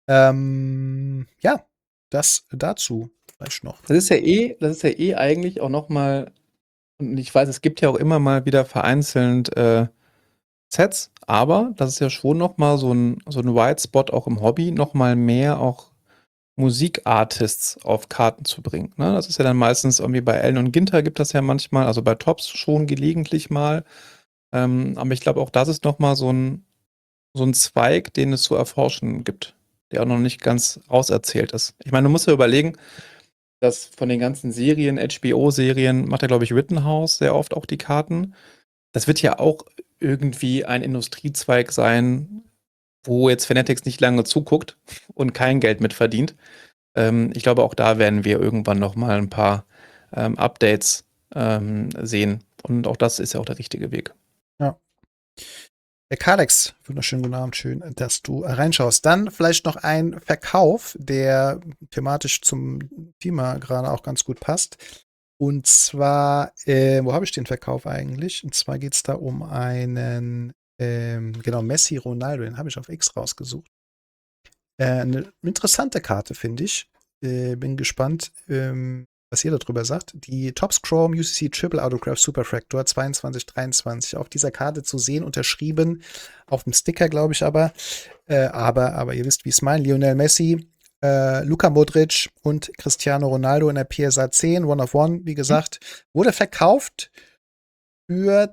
Ähm, ja, das dazu vielleicht noch. Das ist ja eh, das ist ja eh eigentlich auch noch mal, und ich weiß, es gibt ja auch immer mal wieder vereinzelt äh, Sets, aber das ist ja schon noch mal so ein, so ein White Spot auch im Hobby, noch mal mehr auch Musikartists auf Karten zu bringen. Ne? Das ist ja dann meistens irgendwie bei Ellen und Ginter gibt das ja manchmal, also bei Tops schon gelegentlich mal. Ähm, aber ich glaube auch das ist noch mal so ein, so ein Zweig, den es zu erforschen gibt, der auch noch nicht ganz auserzählt ist. Ich meine, du musst ja überlegen, dass von den ganzen Serien, H B O-Serien, macht ja, glaube ich, Rittenhouse sehr oft auch die Karten. Das wird ja auch irgendwie ein Industriezweig sein, wo jetzt Fanatics nicht lange zuguckt und kein Geld mit verdient. Ähm, ich glaube, auch da werden wir irgendwann noch mal ein paar ähm, Updates ähm, sehen. Und auch das ist ja auch der richtige Weg. Ja. Der Kalex, wunderschönen guten Abend, schön, dass du reinschaust. Dann vielleicht noch ein Verkauf, der thematisch zum Thema gerade auch ganz gut passt. Und zwar, äh, wo habe ich den Verkauf eigentlich? Und zwar geht es da um einen, ähm, genau, Messi Ronaldo, den habe ich auf X rausgesucht. Äh, eine interessante Karte, finde ich. Äh, bin gespannt, ähm, was ihr darüber sagt. Die Topps Chrome U C C Triple Autograph Superfractor zweiundzwanzig dreiundzwanzig auf dieser Karte zu sehen, unterschrieben, auf dem Sticker, glaube ich aber. Äh, aber, aber ihr wisst, wie es meint. Lionel Messi, äh, Luka Modric und Cristiano Ronaldo in der P S A zehn, One of One, wie gesagt, wurde verkauft für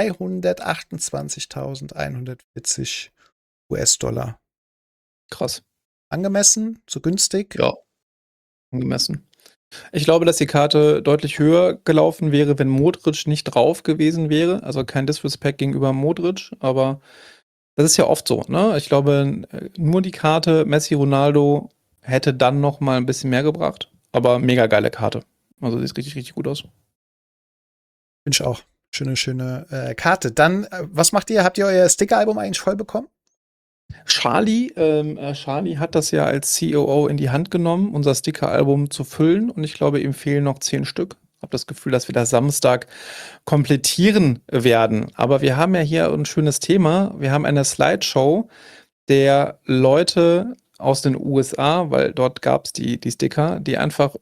zweihundertachtundzwanzigtausendeinhundertvierzig U S-Dollar. Krass. Angemessen? Zu günstig? Ja, angemessen. Ich glaube, dass die Karte deutlich höher gelaufen wäre, wenn Modric nicht drauf gewesen wäre. Also kein Disrespect gegenüber Modric, aber das ist ja oft so, ne? Ich glaube, nur die Karte Messi Ronaldo hätte dann noch mal ein bisschen mehr gebracht, aber mega geile Karte. Also sieht richtig, richtig gut aus. Finde ich auch. Schöne, schöne äh, Karte. Dann, äh, was macht ihr? Habt ihr euer Sticker-Album eigentlich voll bekommen? Charlie, ähm, äh, Charlie hat das ja als C O O in die Hand genommen, unser Sticker-Album zu füllen. Und ich glaube, ihm fehlen noch zehn Stück. Ich habe das Gefühl, dass wir das Samstag komplettieren werden. Aber wir haben ja hier ein schönes Thema. Wir haben eine Slideshow der Leute aus den U S A, weil dort gab es die, die Sticker, die einfach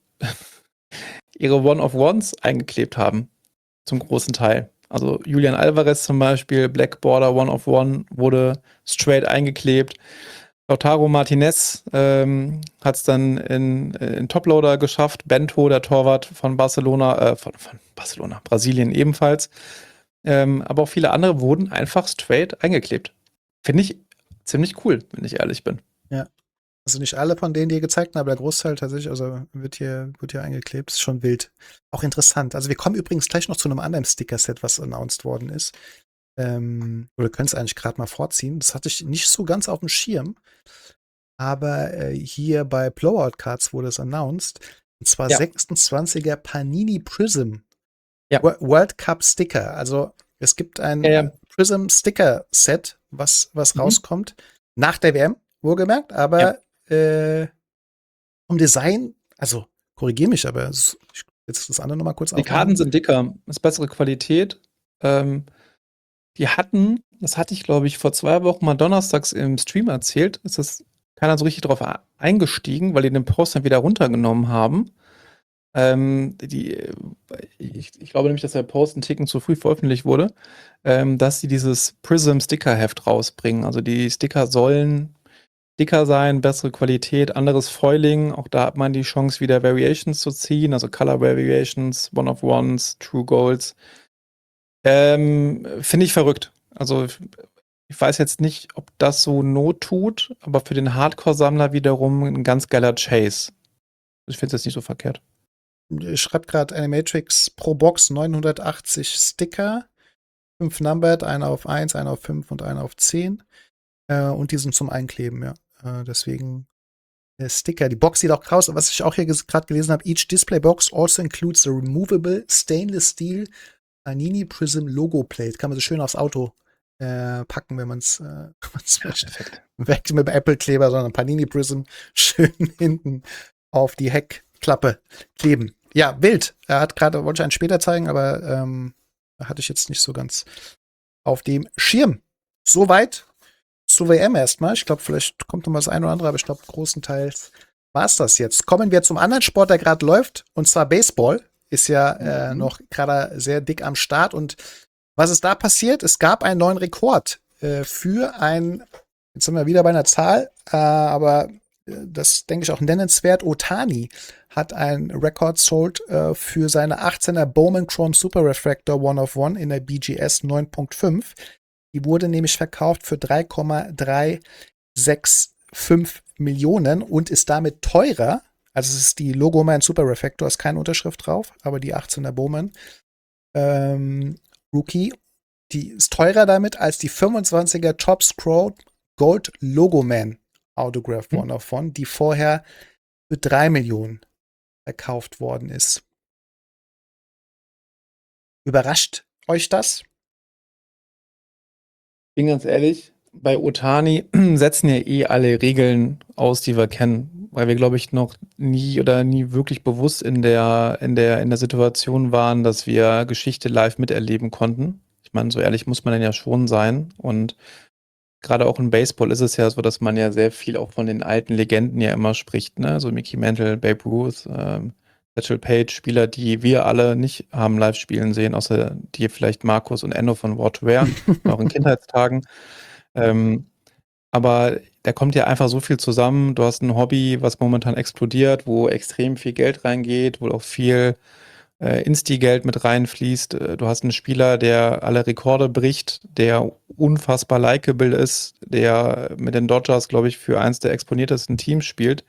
ihre One-of-Ones eingeklebt haben. Zum großen Teil. Also Julian Alvarez zum Beispiel, Black Border One of One, wurde straight eingeklebt. Lautaro Martinez ähm, hat es dann in, in Toploader geschafft. Bento, der Torwart von Barcelona, äh, von, von Barcelona, Brasilien ebenfalls. Ähm, aber auch viele andere wurden einfach straight eingeklebt. Finde ich ziemlich cool, wenn ich ehrlich bin. Ja. Also nicht alle von denen, die ihr gezeigt habt, aber der Großteil tatsächlich, also wird hier, wird hier eingeklebt. Ist schon wild. Auch interessant. Also wir kommen übrigens gleich noch zu einem anderen Sticker-Set, was announced worden ist. Ähm, oder können es eigentlich gerade mal vorziehen. Das hatte ich nicht so ganz auf dem Schirm. Aber äh, hier bei Blowout Cards wurde es announced. Und zwar ja. sechsundzwanziger Panini Prism. Ja. World Cup Sticker. Also es gibt ein ja, ja. Prism Sticker Set, was, was mhm. rauskommt. Nach der W M, wohlgemerkt. Aber ja. äh, vom Design, also korrigiere mich, aber es, ich jetzt das andere nochmal kurz Die Karten sind dicker, ist bessere Qualität. Ähm, die hatten, das hatte ich glaube ich vor zwei Wochen mal donnerstags im Stream erzählt, ist das keiner so richtig drauf eingestiegen, weil die den Post dann wieder runtergenommen haben. Ähm, die, äh, ich, ich glaube nämlich, dass der Post einen Ticken zu früh veröffentlicht wurde, ähm, dass sie dieses Prism Sticker-Heft rausbringen. Also die Sticker sollen dicker sein, bessere Qualität, anderes Foiling. Auch da hat man die Chance, wieder Variations zu ziehen, also Color Variations, One of Ones, True Golds. Ähm, finde ich verrückt. Also ich weiß jetzt nicht, ob das so Not tut, aber für den Hardcore-Sammler wiederum ein ganz geiler Chase. Ich finde es jetzt nicht so verkehrt. Ich schreibe gerade Animatrix pro Box neunhundertachtzig Sticker. fünf numbered, einer auf eins, einer auf fünf und einer auf zehn. Äh, und die sind zum Einkleben, ja. Äh, deswegen der Sticker. Die Box sieht auch krass aus. Was ich auch hier gerade gelesen habe, each display box also includes a removable stainless steel Panini Prism Logo Plate. Kann man so schön aufs Auto äh, packen, wenn man es äh, möchte. Perfekt. Weg mit dem Apple-Kleber, sondern Panini Prism schön hinten auf die Heckklappe kleben. Ja, wild. Er hat gerade, wollte ich einen später zeigen, aber ähm, hatte ich jetzt nicht so ganz auf dem Schirm. Soweit zur W M erstmal. Ich glaube, vielleicht kommt noch mal das ein oder andere, aber ich glaube, großenteils war es das jetzt. Kommen wir zum anderen Sport, der gerade läuft, und zwar Baseball. Ist ja äh, mhm. noch gerade sehr dick am Start. Und was ist da passiert? Es gab einen neuen Rekord äh, für ein, jetzt sind wir wieder bei einer Zahl, äh, aber äh, das denke ich auch nennenswert. Ohtani hat einen Rekord sold äh, für seine achtzehner Bowman Chrome Super Refractor One of One in der B G S neun Punkt fünf. Die wurde nämlich verkauft für drei Komma drei sechs fünf Millionen und ist damit teurer. Also es ist die Logoman Super Refractor, ist keine Unterschrift drauf, aber die achtzehner Bowman ähm, Rookie, die ist teurer damit als die fünfundzwanziger Top Scroll Gold Logoman Autograph hm. One of One, die vorher für drei Millionen verkauft worden ist. Überrascht euch das? Ich bin ganz ehrlich, bei Ohtani setzen ja eh alle Regeln aus, die wir kennen, weil wir, glaube ich, noch nie oder nie wirklich bewusst in der, in der, in der Situation waren, dass wir Geschichte live miterleben konnten. Ich meine, so ehrlich muss man dann ja schon sein. Und gerade auch im Baseball ist es ja so, dass man ja sehr viel auch von den alten Legenden ja immer spricht, ne? So Mickey Mantle, Babe Ruth, ähm, Satchel Paige, Spieler, die wir alle nicht haben live spielen sehen, außer die vielleicht Markus und Enno von War to Wear, auch in Kindheitstagen. Ähm, aber da kommt ja einfach so viel zusammen. Du hast ein Hobby, was momentan explodiert, wo extrem viel Geld reingeht, wo auch viel äh, Insti-Geld mit reinfließt. Du hast einen Spieler, der alle Rekorde bricht, der unfassbar likable ist, der mit den Dodgers, glaube ich, für eins der exponiertesten Teams spielt.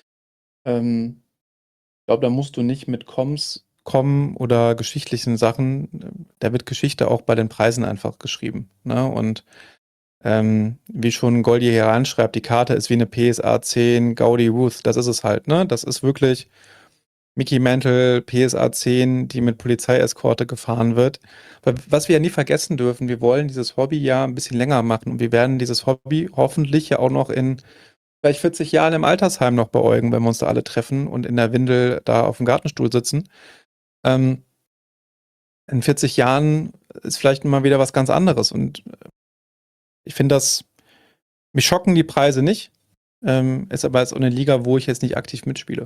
Ähm, ich glaube, da musst du nicht mit Comms kommen oder geschichtlichen Sachen. Da wird Geschichte auch bei den Preisen einfach geschrieben. Ne? Und ähm, wie schon Goldi hier reinschreibt, die Karte ist wie eine P S A zehn Gaudi Ruth. Das ist es halt. Ne? Das ist wirklich Mickey Mantle, P S A zehn, die mit Polizeieskorte gefahren wird. Was wir ja nie vergessen dürfen, wir wollen dieses Hobby ja ein bisschen länger machen und wir werden dieses Hobby hoffentlich ja auch noch in vielleicht vierzig Jahren im Altersheim noch beäugen, wenn wir uns da alle treffen und in der Windel da auf dem Gartenstuhl sitzen. Ähm, in vierzig Jahren ist vielleicht mal wieder was ganz anderes und ich finde das, mich schocken die Preise nicht, ähm, ist aber jetzt auch eine Liga, wo ich jetzt nicht aktiv mitspiele.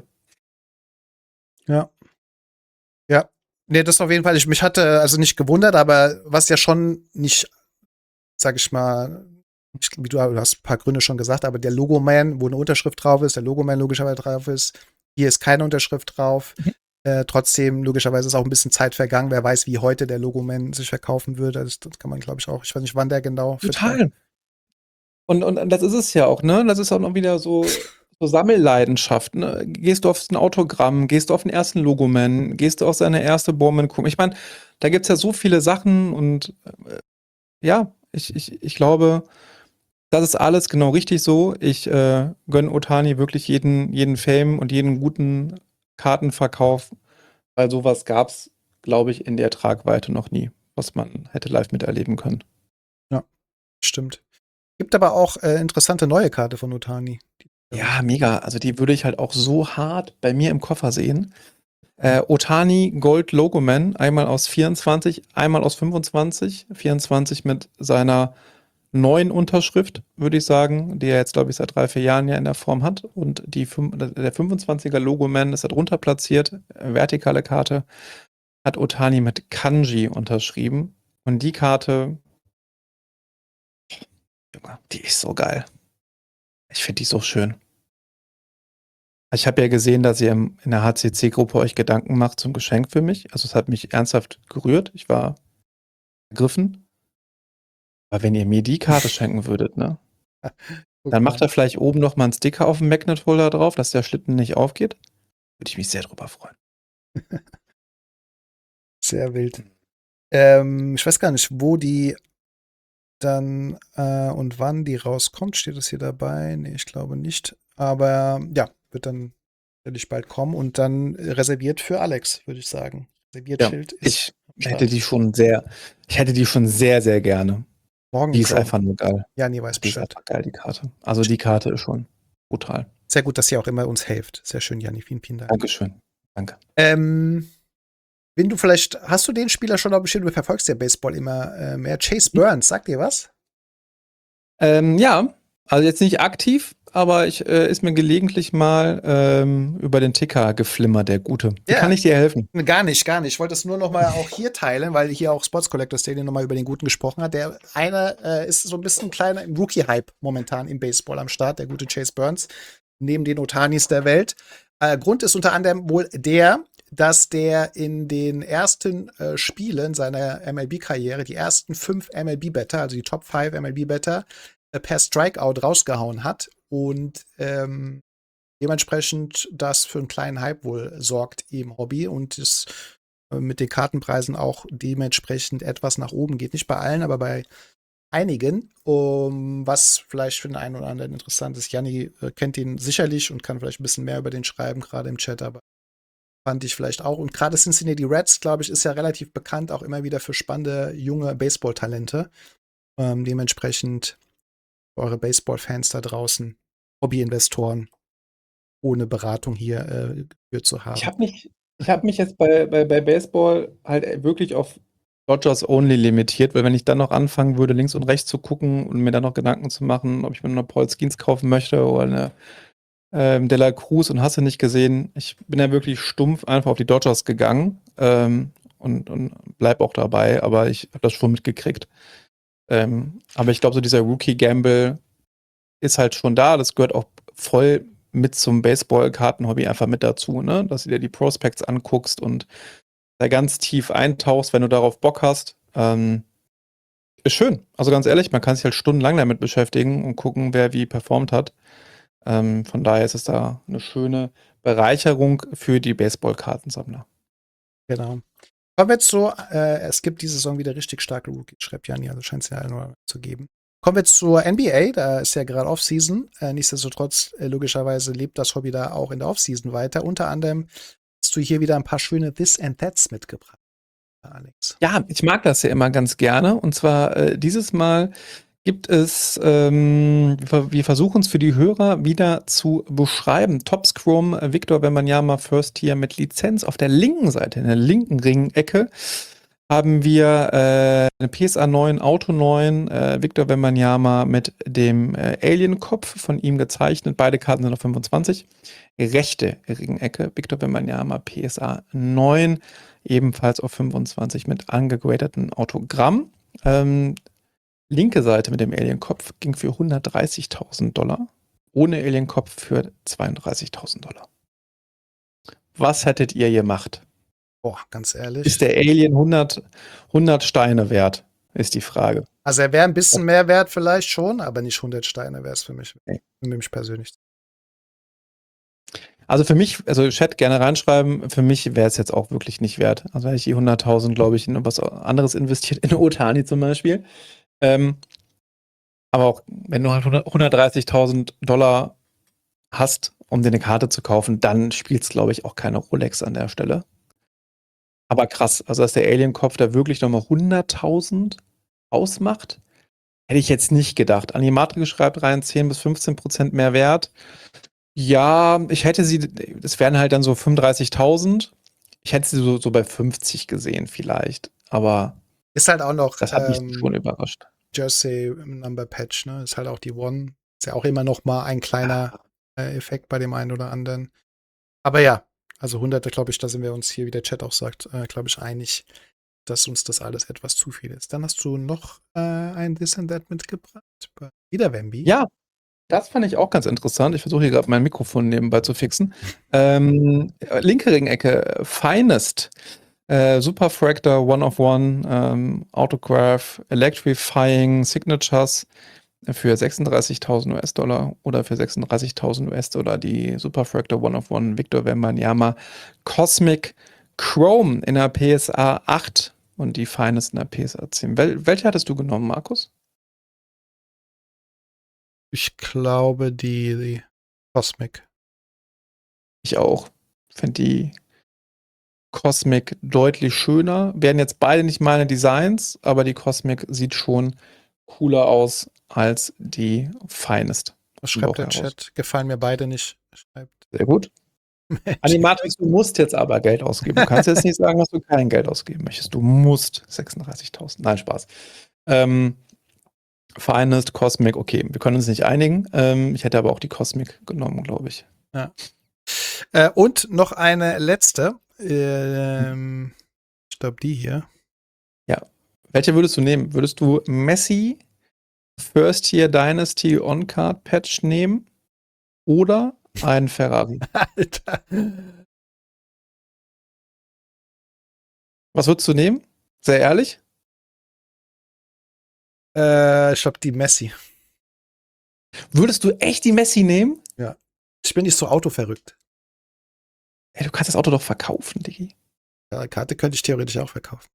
Ja. Ja. Nee, das auf jeden Fall. Ich mich hatte also nicht gewundert, aber was ja schon nicht, sag ich mal, wie du hast ein paar Gründe schon gesagt, aber der Logoman, wo eine Unterschrift drauf ist, der Logoman logischerweise drauf ist, hier ist keine Unterschrift drauf. Mhm. Äh, trotzdem, logischerweise ist auch ein bisschen Zeit vergangen. Wer weiß, wie heute der Logoman sich verkaufen würde. Das, das kann man, glaube ich, auch. Ich weiß nicht, wann der genau. Total. Und, und das ist es ja auch, ne? Das ist auch noch wieder so, so Sammelleidenschaft. Ne? Gehst du auf ein Autogramm, gehst du auf den ersten Logoman, gehst du auf seine erste Bowman. Ich meine, da gibt es ja so viele Sachen und äh, ja, ich, ich, ich glaube, das ist alles genau richtig so. Ich äh, gönne Ohtani wirklich jeden, jeden Fame und jeden guten Kartenverkauf, weil sowas gab es, glaube ich, in der Tragweite noch nie, was man hätte live miterleben können. Ja, stimmt. Gibt aber auch äh, interessante neue Karte von Ohtani. Ja, mega. Also die würde ich halt auch so hart bei mir im Koffer sehen. Äh, Ohtani Gold Logoman, einmal aus vierundzwanzig, einmal aus fünfundzwanzig. vierundzwanzig mit seiner neuen Unterschrift, würde ich sagen, die er jetzt, glaube ich, seit drei, vier Jahren ja in der Form hat. Und die, der fünfundzwanziger Logoman ist da drunter platziert, vertikale Karte, hat Ohtani mit Kanji unterschrieben. Und die Karte, die ist so geil. Ich finde die so schön. Ich habe ja gesehen, dass ihr in der H C C-Gruppe euch Gedanken macht zum Geschenk für mich. Also es hat mich ernsthaft gerührt. Ich war ergriffen. Aber wenn ihr mir die Karte schenken würdet, ne? Dann macht er vielleicht oben noch mal einen Sticker auf dem Magnet-Holder drauf, dass der Schlitten nicht aufgeht. Würde ich mich sehr drüber freuen. Sehr wild. Ähm, ich weiß gar nicht, wo die dann äh, und wann die rauskommt. Steht das hier dabei? Nee, ich glaube nicht. Aber ja, wird dann natürlich bald kommen und dann reserviert für Alex, würde ich sagen. Reserviert Ja, Schild ist ich hätte die schon sehr, ich hätte die schon sehr, sehr gerne. morgen. Die ist kommen. einfach nur geil. Ja, nee, weiß Die ist Bescheid. einfach geil, die Karte. Also die Karte ist schon brutal. Sehr gut, dass ihr auch immer uns helft. Sehr schön, Janni. Vielen, vielen Dank. Dankeschön. Danke. Ähm, wenn du vielleicht, hast du den Spieler schon noch bestimmt, du verfolgst ja Baseball immer äh, mehr. Chase Burns, sagt dir was? Ähm, ja, also jetzt nicht aktiv, aber ich äh, ist mir gelegentlich mal ähm, über den Ticker geflimmert, der Gute. Wie Ja. kann ich dir helfen? Gar nicht, gar nicht. Ich wollte es nur noch mal auch hier teilen, weil hier auch Sports Collector Stadium noch mal über den Guten gesprochen hat. Der eine äh, ist so ein bisschen kleiner im Rookie-Hype momentan im Baseball am Start, der gute Chase Burns, neben den Ohtanis der Welt. Äh, Grund ist unter anderem wohl der, dass der in den ersten äh, Spielen seiner M L B-Karriere die ersten fünf M L B-Better, also die Top fünf M L B-Better, äh, per Strikeout rausgehauen hat und ähm, dementsprechend das für einen kleinen Hype wohl sorgt im Hobby und es äh, mit den Kartenpreisen auch dementsprechend etwas nach oben geht. Nicht bei allen, aber bei einigen, um, was vielleicht für den einen oder anderen interessant ist. Janni äh, kennt ihn sicherlich und kann vielleicht ein bisschen mehr über den schreiben, gerade im Chat, aber fand ich vielleicht auch. Und gerade Cincinnati Reds, glaube ich, ist ja relativ bekannt, auch immer wieder für spannende junge Baseball-Talente. Ähm, dementsprechend eure Baseball-Fans da draußen, Hobby-Investoren, ohne Beratung hier äh, geführt zu haben. Ich habe mich, ich hab mich jetzt bei, bei, bei Baseball halt wirklich auf Dodgers Only limitiert, weil wenn ich dann noch anfangen würde, links und rechts zu gucken und mir dann noch Gedanken zu machen, ob ich mir noch Paul Skeens kaufen möchte oder eine ähm, De La Cruz und hast du nicht gesehen, ich bin ja wirklich stumpf einfach auf die Dodgers gegangen ähm, und, und bleib auch dabei, aber ich habe das schon mitgekriegt. Ähm, aber ich glaube, so dieser Rookie-Gamble ist halt schon da, das gehört auch voll mit zum Baseball-Karten-Hobby einfach mit dazu, ne? Dass du dir die Prospects anguckst und da ganz tief eintauchst, wenn du darauf Bock hast. Ähm, ist schön. Also ganz ehrlich, man kann sich halt stundenlang damit beschäftigen und gucken, wer wie performt hat. Ähm, von daher ist es da eine schöne Bereicherung für die Baseball-Kartensammler. Genau. Kommen wir zu, äh, es gibt diese Saison wieder richtig starke Rookies, schreibt Janni, also scheint es ja nur zu geben. Kommen wir zur N B A, da ist ja gerade Offseason. Äh, nichtsdestotrotz, äh, logischerweise lebt das Hobby da auch in der Offseason weiter. Unter anderem hast du hier wieder ein paar schöne This and That's mitgebracht, Alex. Ja, ich mag das ja immer ganz gerne. Und zwar äh, dieses Mal gibt es, ähm, wir versuchen es für die Hörer wieder zu beschreiben. Top Scrum, Victor Wembanyama First Tier mit Lizenz. Auf der linken Seite, in der linken Ringecke, haben wir äh, eine P S A neun, Auto neun, äh, Victor Wembanyama mit dem äh, Alien-Kopf von ihm gezeichnet. Beide Karten sind auf fünfundzwanzig. Rechte Ringecke, Victor Wembanyama P S A neun, ebenfalls auf fünfundzwanzig mit angegradeten Autogramm. Ähm, linke Seite mit dem Alien-Kopf ging für hundertdreißigtausend Dollar, ohne Alien-Kopf für zweiunddreißigtausend Dollar. Was hättet ihr gemacht? Boah, ganz ehrlich. Ist der Alien hundert, hundert Steine wert, ist die Frage. Also er wäre ein bisschen mehr wert vielleicht schon, aber nicht hundert Steine wäre es für mich. Okay. Für mich persönlich. Also für mich, also Chat gerne reinschreiben, für mich wäre es jetzt auch wirklich nicht wert. Also hätte ich die hunderttausend, glaube ich, in was anderes investiert, in Ohtani zum Beispiel. Ähm, aber auch, wenn du halt hundertdreißigtausend Dollar hast, um dir eine Karte zu kaufen, dann spielt es, glaube ich, auch keine Rolex an der Stelle. Aber krass, also dass der Alien-Kopf da wirklich nochmal hunderttausend ausmacht, hätte ich jetzt nicht gedacht. Animatrix schreibt rein, zehn bis fünfzehn Prozent mehr wert. Ja, ich hätte sie, das wären halt dann so fünfunddreißigtausend. Ich hätte sie so, so bei fünfzig gesehen vielleicht, aber ist halt auch noch, das hat mich ähm, schon überrascht. Jersey Number Patch, ne? Ist halt auch die One. Ist ja auch immer noch mal ein kleiner äh, Effekt bei dem einen oder anderen. Aber ja, also hundert, glaube ich, da sind wir uns hier, wie der Chat auch sagt, äh, glaube ich, einig, dass uns das alles etwas zu viel ist. Dann hast du noch äh, ein This and That mitgebracht. Wieder Wemby. Ja, das fand ich auch ganz interessant. Ich versuche hier gerade mein Mikrofon nebenbei zu fixen. Ähm, linke Ringecke, Finest. Äh, Superfractor, One of One, ähm, Autograph, Electrifying Signatures für sechsunddreißigtausend U S-Dollar oder für sechsunddreißigtausend U S-Dollar die Superfractor One of One Victor Wembanyama Cosmic Chrome in der P S A acht und die Finest in der P S A zehn. Wel welche hattest du genommen, Markus? Ich glaube, die, die Cosmic. Ich auch. Finde die Cosmic deutlich schöner. Werden jetzt beide nicht meine Designs, aber die Cosmic sieht schon cooler aus als die Finest. Was schreibt der Chat? Gefallen mir beide nicht. Schreibt. Sehr gut. Animatrix, du musst jetzt aber Geld ausgeben. Du kannst jetzt nicht sagen, dass du kein Geld ausgeben möchtest. Du musst sechsunddreißigtausend. Nein, Spaß. Ähm, Finest, Cosmic, okay, wir können uns nicht einigen. Ähm, ich hätte aber auch die Cosmic genommen, glaube ich. Ja. Äh, und noch eine letzte. Ähm, ich glaube, die hier. Ja. Welche würdest du nehmen? Würdest du Messi First Year Dynasty On-Card Patch nehmen oder einen Ferrari? Alter. Was würdest du nehmen? Sehr ehrlich? Äh, ich glaube, die Messi. Würdest du echt die Messi nehmen? Ja. Ich bin nicht so autoverrückt. Ey, du kannst das Auto doch verkaufen, Diggi. Ja, Karte könnte ich theoretisch auch verkaufen.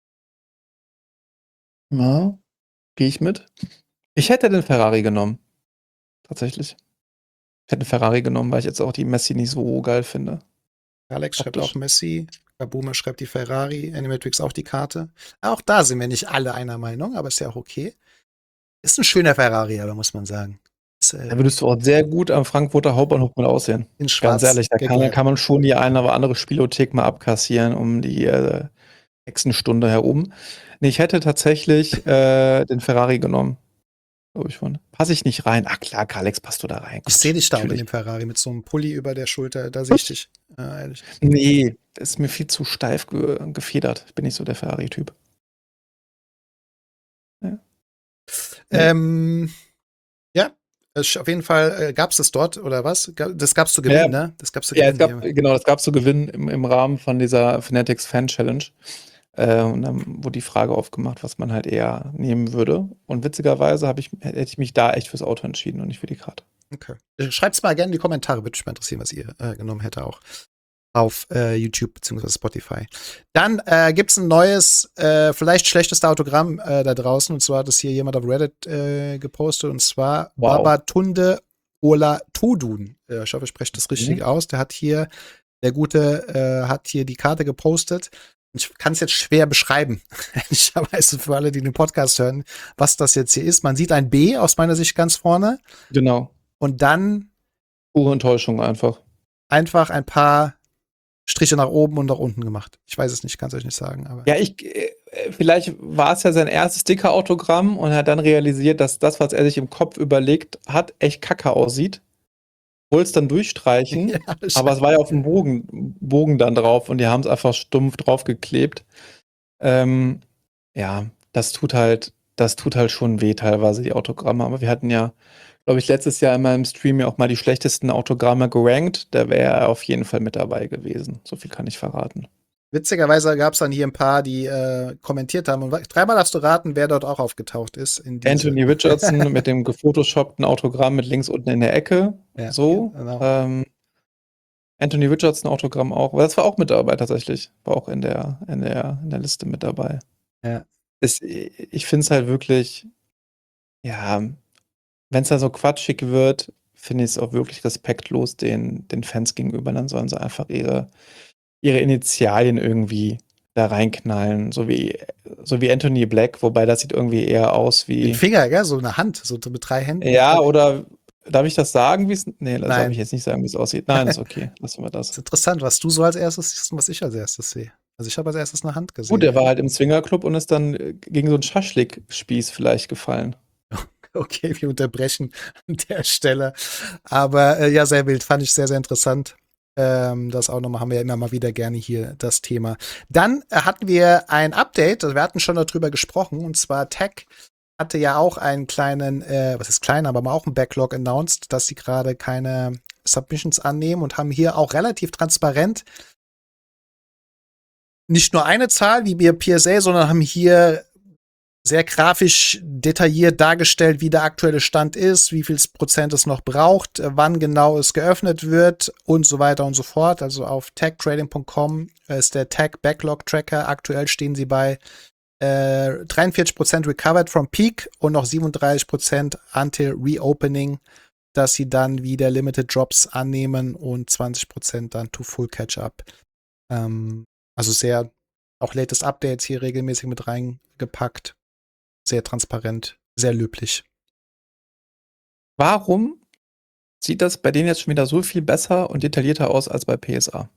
Ja, gehe ich mit. Ich hätte den Ferrari genommen. Tatsächlich. Ich hätte den Ferrari genommen, weil ich jetzt auch die Messi nicht so geil finde. Alex schreibt Optisch. auch Messi. Kabuma schreibt die Ferrari. Animatrix auch die Karte. Auch da sind wir nicht alle einer Meinung, aber ist ja auch okay. Ist ein schöner Ferrari, aber muss man sagen. Ist, äh, Da würdest du auch sehr gut am Frankfurter Hauptbahnhof mal aussehen. in Schwarz. Ganz ehrlich, da kann, gekleidet. kann man schon die eine oder andere Spielothek mal abkassieren um die äh, Hexenstunde herum. Nee, ich hätte tatsächlich äh, den Ferrari genommen. Glaube ich schon. Passe ich nicht rein? Ach klar, Alex, passt du da rein. Ich sehe dich da auch in Natürlich. dem Ferrari mit so einem Pulli über der Schulter. Da sehe ich dich. Äh, ehrlich. Nee, das ist mir viel zu steif ge gefedert. Ich bin nicht so der Ferrari-Typ. Ja. Ähm, ja, es- auf jeden Fall äh, gab es das dort, oder was? Ga- Das gab's zu gewinnen, Ja. ne? Das gab's zu Ja, es gewinnen. gab, genau, das gab es zu gewinnen im, im Rahmen von dieser Fanatics Fan Challenge. Äh, und dann wurde die Frage aufgemacht, was man halt eher nehmen würde. Und witzigerweise habe ich, hätte ich mich da echt fürs Auto entschieden und nicht für die Karte. Okay. Schreibt es mal gerne in die Kommentare, würde mich mal interessieren, was ihr äh, genommen hätte auch. Auf äh, YouTube bzw. Spotify. Dann äh, gibt es ein neues, äh, vielleicht schlechteste Autogramm äh, da draußen. Und zwar hat es hier jemand auf Reddit äh, gepostet. Und zwar Wow. Babatunde Ola Todun. Äh, ich hoffe, ich spreche das richtig Mhm. aus. Der hat hier, der Gute äh, hat hier die Karte gepostet. Und ich kann es jetzt schwer beschreiben, ehrlicherweise für alle, die den Podcast hören, was das jetzt hier ist. Man sieht ein B aus meiner Sicht ganz vorne. Genau. Und dann Pure Enttäuschung einfach. einfach ein paar Striche nach oben und nach unten gemacht. Ich weiß es nicht, kann es euch nicht sagen. Aber Ja, ich, äh, vielleicht war es ja sein erstes Sticker-Autogramm und hat dann realisiert, dass das, was er sich im Kopf überlegt hat, echt kacke aussieht. Wollte es dann durchstreichen, Ja, aber es war ja auf dem Bogen, Bogen dann drauf und die haben es einfach stumpf draufgeklebt. Ähm, ja, das tut halt, das tut halt schon weh teilweise, die Autogramme. Aber wir hatten ja, glaube ich, letztes Jahr in meinem Stream ja auch mal die schlechtesten Autogramme gerankt. Da wäre er auf jeden Fall mit dabei gewesen. So viel kann ich verraten. witzigerweise gab es dann hier ein paar, die äh, kommentiert haben. Und wa- dreimal darfst du raten, wer dort auch aufgetaucht ist. In diese- Anthony Richardson mit dem gefotoshoppten Autogramm mit links unten in der Ecke. Ja, so. genau. Ähm, Anthony Richardson Autogramm auch. Aber das war auch mit dabei tatsächlich. War auch in der, in der, in der Liste mit dabei. Ja. Es, ich finde es halt wirklich, ja, wenn es da so quatschig wird, finde ich es auch wirklich respektlos den, den Fans gegenüber. Dann sollen sie einfach ihre, ihre Initialien irgendwie da reinknallen. So wie, so wie Anthony Black, wobei das sieht irgendwie eher aus wie. Den Finger, gell? So eine Hand, so mit drei Händen. Ja, oder darf ich das sagen, wie es. Nee, das darf Nein. ich jetzt nicht sagen, wie es aussieht. Nein, ist okay. Lassen wir Das das. ist interessant, was du so als erstes siehst und was ich als erstes sehe. Also ich habe als erstes eine Hand gesehen. Gut, der war halt im Swingerclub und ist dann äh, gegen so einen Schaschlik-Spieß vielleicht gefallen. Okay, wir unterbrechen an der Stelle. Aber äh, ja, sehr wild, fand ich sehr, sehr interessant. Ähm, das auch nochmal, haben wir ja immer mal wieder gerne hier das Thema. Dann äh, hatten wir ein Update, also wir hatten schon darüber gesprochen, und zwar Tech hatte ja auch einen kleinen, äh, was ist klein, aber mal auch einen Backlog announced, dass sie gerade keine Submissions annehmen und haben hier auch relativ transparent nicht nur eine Zahl wie bei P S A, sondern haben hier sehr grafisch detailliert dargestellt, wie der aktuelle Stand ist, wie viel Prozent es noch braucht, wann genau es geöffnet wird und so weiter und so fort. Also auf tech trading punkt com ist der Tech Backlog Tracker. Aktuell stehen sie bei äh, dreiundvierzig Prozent recovered from peak und noch siebenunddreißig Prozent until reopening, dass sie dann wieder Limited Drops annehmen und zwanzig Prozent dann to full Catch-up. Ähm, also sehr, auch latest Updates hier regelmäßig mit reingepackt. Sehr transparent, sehr löblich. Warum sieht das bei denen jetzt schon wieder so viel besser und detaillierter aus als bei P S A?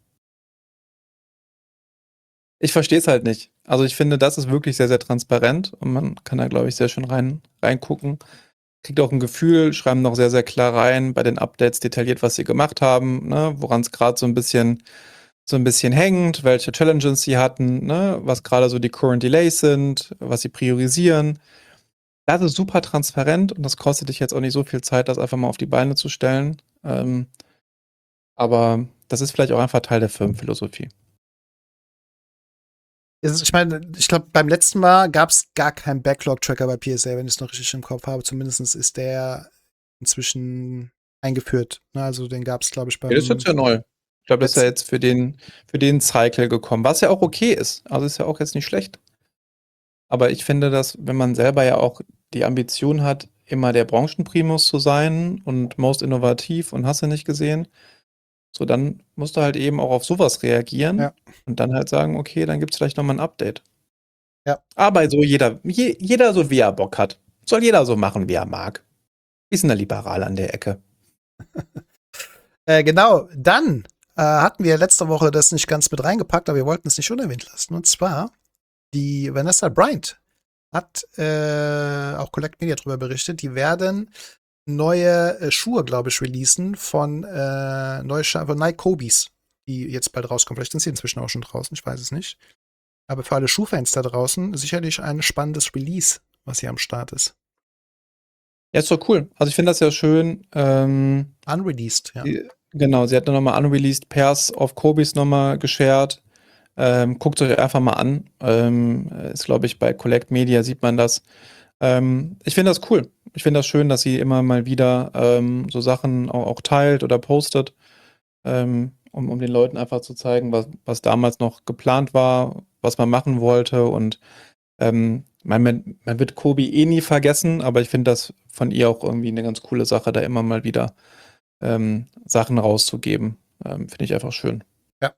Ich verstehe es halt nicht. Also ich finde, das ist wirklich sehr, sehr transparent und man kann da, glaube ich, sehr schön rein, reingucken. Kriegt auch ein Gefühl, schreiben noch sehr, sehr klar rein bei den Updates detailliert, was sie gemacht haben, ne, woran es gerade so ein bisschen so ein bisschen hängt, welche Challenges sie hatten, ne, was gerade so die Current Delays sind, was sie priorisieren. Das ist super transparent und das kostet dich jetzt auch nicht so viel Zeit, das einfach mal auf die Beine zu stellen. Ähm, aber das ist vielleicht auch einfach Teil der Firmenphilosophie. Ich meine, ich glaube, beim letzten Mal gab es gar keinen Backlog-Tracker bei P S A, wenn ich es noch richtig im Kopf habe. Zumindest ist der inzwischen eingeführt. Ne? Also den gab es, glaube ich, beim. Ja, das ist jetzt ja neu. Ich glaube, das ist ja jetzt für den, für den Cycle gekommen, was ja auch okay ist. Also ist ja auch jetzt nicht schlecht. Aber ich finde, dass, wenn man selber ja auch die Ambition hat, immer der Branchenprimus zu sein und most innovativ und hast du nicht gesehen, so dann musst du halt eben auch auf sowas reagieren Ja. und dann halt sagen, okay, dann gibt es vielleicht nochmal ein Update. Ja. Aber so jeder, je, jeder so wie er Bock hat. Soll jeder so machen, wie er mag. Wir sind da liberal an der Ecke. Äh, genau, dann äh, hatten wir letzte Woche das nicht ganz mit reingepackt, aber wir wollten es nicht unerwähnt lassen. Und zwar die Vanessa Bryant hat äh, auch Collect Media darüber berichtet. Die werden neue äh, Schuhe, glaube ich, releasen von, äh, neue Scha von Nike Kobis, die jetzt bald rauskommen. Vielleicht sind sie inzwischen auch schon draußen, ich weiß es nicht. Aber für alle Schuhfans da draußen sicherlich ein spannendes Release, was hier am Start ist. Ja, ist doch cool. Also ich finde das ja schön. Ähm, Unreleased, ja. die, genau, sie hat dann nochmal unreleased Pairs of Kobis nochmal geshared. Ähm, guckt euch einfach mal an. Ähm, ist, glaube ich, bei Collect Media sieht man das. Ähm, ich finde das cool. Ich finde das schön, dass sie immer mal wieder ähm, so Sachen auch, auch teilt oder postet, ähm, um, um den Leuten einfach zu zeigen, was, was damals noch geplant war, was man machen wollte. Und ähm, man, man wird Kobi eh nie vergessen, aber ich finde das von ihr auch irgendwie eine ganz coole Sache, da immer mal wieder ähm, Sachen rauszugeben. Ähm, finde ich einfach schön. Ja.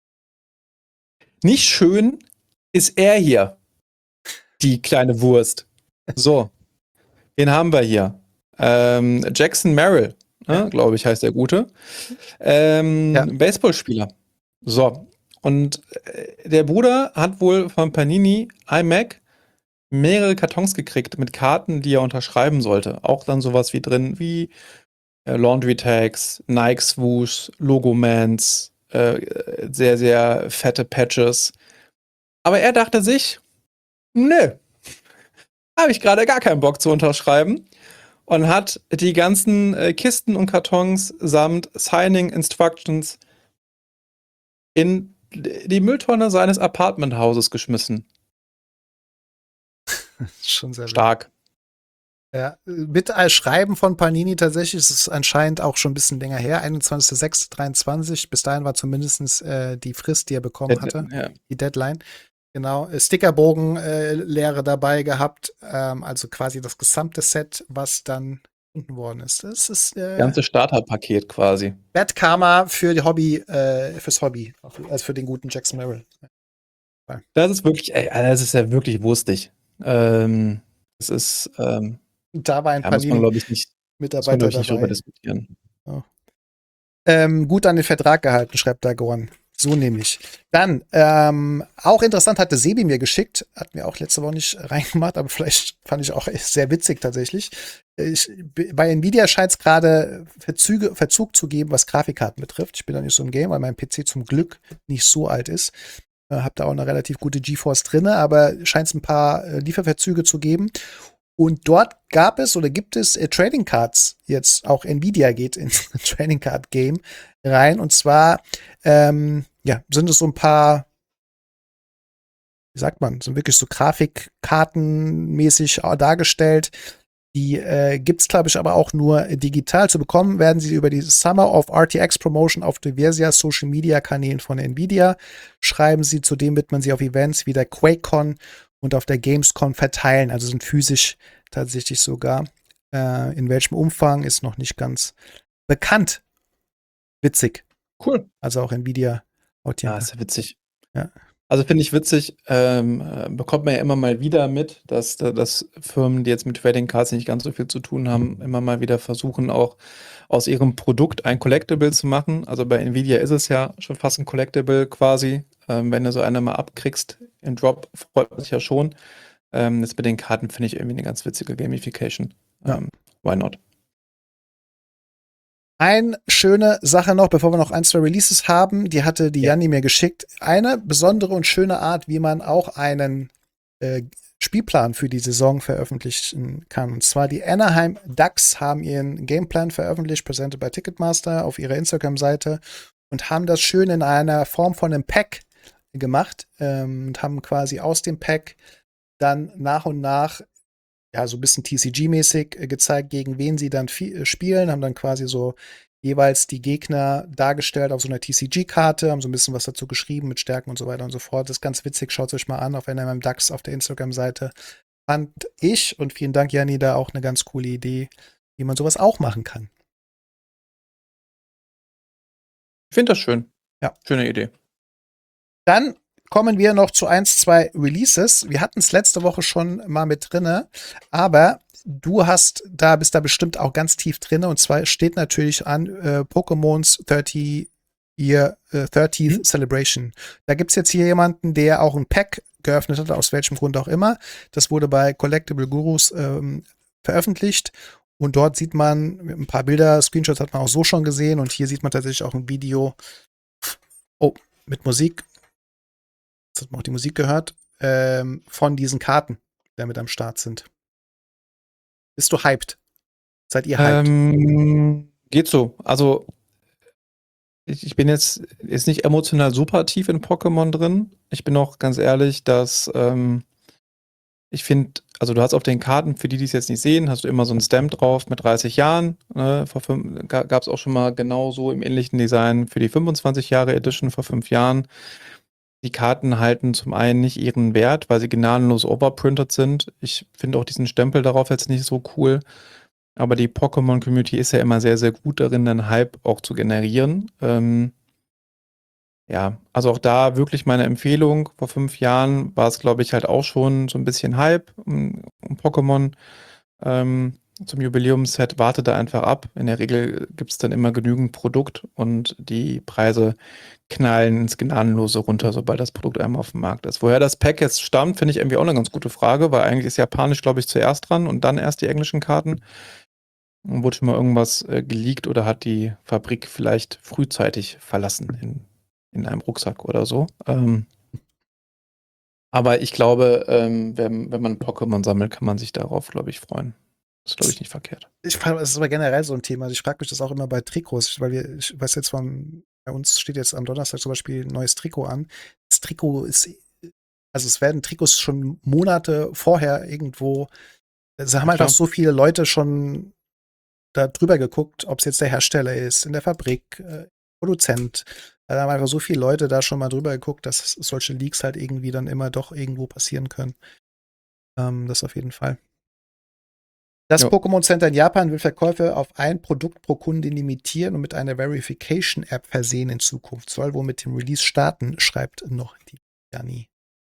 Nicht schön ist er hier, die kleine Wurst. So, wen haben wir hier? Ähm, Jackson Merrill, ne, Ja. glaube ich, heißt der Gute. Ähm, Ja. Baseballspieler. So, und äh, der Bruder hat wohl von Panini iMac mehrere Kartons gekriegt mit Karten, die er unterschreiben sollte. Auch dann sowas wie drin wie äh, Laundry Tags, Nike Swoosh, Logomans, äh, sehr, sehr fette Patches. Aber er dachte sich, nö, habe ich gerade gar keinen Bock zu unterschreiben und hat die ganzen äh, Kisten und Kartons samt Signing Instructions in die Mülltonne seines Apartmenthauses geschmissen. Schon sehr Stark. Ja, mit als Schreiben von Panini tatsächlich ist es anscheinend auch schon ein bisschen länger her, einundzwanzigster sechster dreiundzwanzig. Bis dahin war zumindest äh, die Frist, die er bekommen hatte, Ja. die Deadline. Genau, Stickerbogen äh, Lehre dabei gehabt, ähm, also quasi das gesamte Set, was dann gefunden worden ist. Das ist äh, Ganze Starterpaket quasi. Bad Karma für die Hobby, äh, fürs Hobby, also für den guten Jackson Merrill. Das ist wirklich, ey, das ist ja wirklich wurstig. Ähm, das ist, ähm, Da war ein da muss man, glaube ich, nicht, muss man, Panini-Mitarbeiter glaub ich, nicht drüber dabei. diskutieren. Oh. Ähm, gut an den Vertrag gehalten, schreibt da Goran. So nämlich. Dann, ähm, auch interessant, hatte Sebi mir geschickt, hat mir auch letzte Woche nicht reingemacht, aber vielleicht fand ich auch sehr witzig tatsächlich. Ich, bei Nvidia scheint es gerade Verzüge, Verzug zu geben, was Grafikkarten betrifft. Ich bin da nicht so im Game, weil mein P C zum Glück nicht so alt ist. Äh, hab da auch eine relativ gute GeForce drinne, aber scheint es ein paar äh, Lieferverzüge zu geben. Und dort gab es oder gibt es äh, Trading Cards jetzt, auch Nvidia geht ins Trading Card Game rein. Und zwar ähm, ja, sind es so ein paar, wie sagt man, sind wirklich so Grafikkartenmäßig dargestellt. Die äh, gibt's, glaube ich, aber auch nur digital zu bekommen. Werden sie über die Summer of R T X Promotion auf diverser Social Media Kanälen von Nvidia schreiben sie. Zudem wird man sie auf Events wie der QuakeCon und auf der Gamescom verteilen. Also sind physisch tatsächlich sogar. Äh, in welchem Umfang ist noch nicht ganz bekannt. Witzig. Cool. Also auch Nvidia. Ja, ist ja witzig. Ja. Also finde ich witzig, ähm, äh, bekommt man ja immer mal wieder mit, dass, dass Firmen, die jetzt mit Trading Cards nicht ganz so viel zu tun haben, immer mal wieder versuchen, auch aus ihrem Produkt ein Collectible zu machen. Also bei Nvidia ist es ja schon fast ein Collectible quasi. Ähm, wenn du so eine mal abkriegst im Drop, freut man sich ja schon. Ähm, jetzt mit den Karten finde ich irgendwie eine ganz witzige Gamification. Ja. Ähm, why not? Eine schöne Sache noch, bevor wir noch ein, zwei Releases haben, die hatte die Ja. Janni mir geschickt. Eine besondere und schöne Art, wie man auch einen äh, Spielplan für die Saison veröffentlichen kann. Und zwar die Anaheim Ducks haben ihren Gameplan veröffentlicht, presented by Ticketmaster auf ihrer Instagram-Seite und haben das schön in einer Form von einem Pack gemacht ähm, und haben quasi aus dem Pack dann nach und nach ja, so ein bisschen T C G-mäßig äh, gezeigt, gegen wen sie dann äh, spielen, haben dann quasi so jeweils die Gegner dargestellt auf so einer T C G-Karte, haben so ein bisschen was dazu geschrieben mit Stärken und so weiter und so fort. Das ist ganz witzig, schaut es euch mal an auf N M M Ducks auf der Instagram-Seite. Fand ich, und vielen Dank, Janni, da auch eine ganz coole Idee, wie man sowas auch machen kann. Ich finde das schön. Ja. Schöne Idee. Dann kommen wir noch zu eins, zwei Releases. Wir hatten es letzte Woche schon mal mit drinne, aber du hast da, bist da bestimmt auch ganz tief drinne, und zwar steht natürlich an äh, Pokémon's thirty Year, äh, thirtieth mhm. Celebration. Da gibt's jetzt hier jemanden, der auch ein Pack geöffnet hat, aus welchem Grund auch immer. Das wurde bei Collectible Gurus ähm, veröffentlicht. Und dort sieht man ein paar Bilder, Screenshots hat man auch so schon gesehen, und hier sieht man tatsächlich auch ein Video, oh, mit Musik. Jetzt hat man auch die Musik gehört, ähm, von diesen Karten, die da mit am Start sind. Bist du hyped? Seid ihr hyped? Ähm, geht so. Also, ich, ich bin jetzt ist nicht emotional super tief in Pokémon drin. Ich bin auch ganz ehrlich, dass ähm, ich finde, also du hast auf den Karten, für die, die es jetzt nicht sehen, hast du immer so einen Stamp drauf mit dreißig Jahren. Ne? Vor fünf, gab es auch schon mal genauso im ähnlichen Design für die fünfundzwanzig Jahre Edition vor fünf Jahren. Die Karten halten zum einen nicht ihren Wert, weil sie gnadenlos overprinted sind. Ich finde auch diesen Stempel darauf jetzt nicht so cool. Aber die Pokémon-Community ist ja immer sehr, sehr gut darin, einen Hype auch zu generieren. Ähm, ja, also auch da wirklich meine Empfehlung. Vor fünf Jahren war es, glaube ich, halt auch schon so ein bisschen Hype um, um Pokémon. Ähm, zum Jubiläumsset, wartet da einfach ab. In der Regel gibt es dann immer genügend Produkt und die Preise knallen ins Gnadenlose runter, sobald das Produkt einmal auf dem Markt ist. Woher das Pack jetzt stammt, finde ich irgendwie auch eine ganz gute Frage, weil eigentlich ist Japanisch, glaube ich, zuerst dran und dann erst die englischen Karten. Und wurde schon mal irgendwas äh, geleakt oder hat die Fabrik vielleicht frühzeitig verlassen in, in einem Rucksack oder so. Ähm, aber ich glaube, ähm, wenn, wenn man Pokémon sammelt, kann man sich darauf, glaube ich, freuen. Das ist, glaube ich, nicht verkehrt. Ich frage, das ist aber generell so ein Thema. Also ich frage mich das auch immer bei Trikots, weil wir, ich weiß jetzt von, bei uns steht jetzt am Donnerstag zum Beispiel ein neues Trikot an. Das Trikot ist, also es werden Trikots schon Monate vorher irgendwo, es haben Ja, einfach klar. so viele Leute schon da drüber geguckt, ob es jetzt der Hersteller ist, in der Fabrik, äh, Produzent. Da haben einfach so viele Leute da schon mal drüber geguckt, dass solche Leaks halt irgendwie dann immer doch irgendwo passieren können. Ähm, das auf jeden Fall. Das Ja. Pokémon Center in Japan will Verkäufe auf ein Produkt pro Kunde limitieren und mit einer Verification-App versehen in Zukunft. Soll wohl mit dem Release starten, schreibt noch die Janni.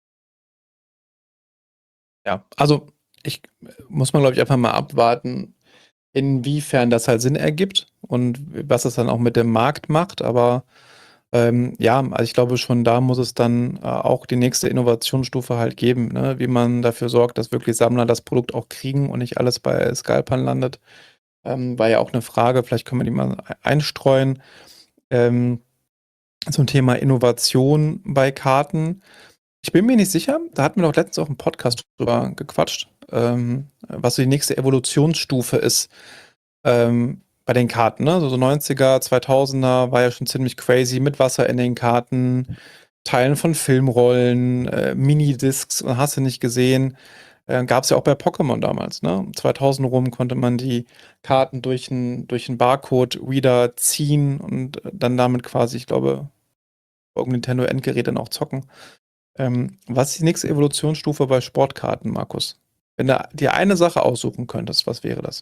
Ja, also ich muss man, glaube ich, einfach mal abwarten, inwiefern das halt Sinn ergibt und was es dann auch mit dem Markt macht. Aber Ähm, ja, also ich glaube schon, da muss es dann äh, auch die nächste Innovationsstufe halt geben, ne? Wie man dafür sorgt, dass wirklich Sammler das Produkt auch kriegen und nicht alles bei Scalpern landet. Ähm, war ja auch eine Frage, vielleicht können wir die mal e- einstreuen. Ähm, zum Thema Innovation bei Karten. Ich bin mir nicht sicher, da hatten wir doch letztens auch im Podcast drüber gequatscht, ähm, was so die nächste Evolutionsstufe ist ähm, bei den Karten. Ne? So, so neunziger, zweitausender war ja schon ziemlich crazy mit Wasser in den Karten, Teilen von Filmrollen, äh, Minidiscs, hast du nicht gesehen. Äh, Gab es ja auch bei Pokémon damals. Ne? zweitausend rum konnte man die Karten durch einen durch einen Barcode-Reader ziehen und dann damit quasi, ich glaube, auf Nintendo Endgerät dann auch zocken. Ähm, was ist die nächste Evolutionsstufe bei Sportkarten, Markus? Wenn du dir eine Sache aussuchen könntest, was wäre das?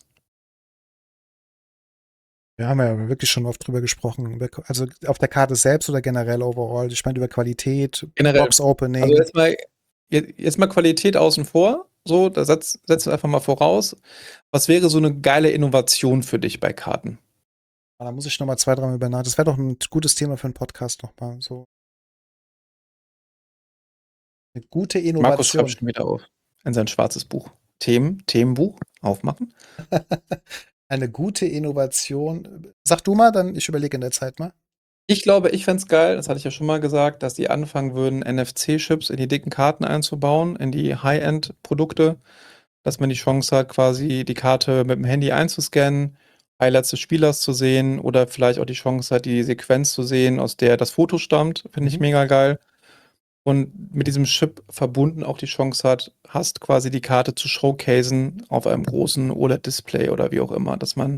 Wir haben ja wirklich schon oft drüber gesprochen. über- Also auf der Karte selbst oder generell overall. Ich meine über Qualität, Generell. Box Opening. Also jetzt mal, jetzt jetzt mal Qualität außen vor. So, da setz, setzen wir einfach mal voraus. Was wäre so eine geile Innovation für dich bei Karten? Da muss ich noch mal zwei, dreimal über nach. Das wäre doch ein gutes Thema für einen Podcast noch mal. So eine gute Markus schreibt Innovation. schon wieder auf in sein schwarzes Buch. Themen, Themenbuch aufmachen. Eine gute Innovation. Sag du mal, dann ich überlege in der Zeit mal. Ich glaube, ich fände es geil, das hatte ich ja schon mal gesagt, dass die anfangen würden, N F C-Chips in die dicken Karten einzubauen, in die High-End-Produkte, dass man die Chance hat, quasi die Karte mit dem Handy einzuscannen, Highlights des Spielers zu sehen oder vielleicht auch die Chance hat, die Sequenz zu sehen, aus der das Foto stammt. Finde ich Mhm. mega geil. Und mit diesem Chip verbunden auch die Chance hat, hast quasi die Karte zu showcasen auf einem großen O L E D-Display oder wie auch immer, dass man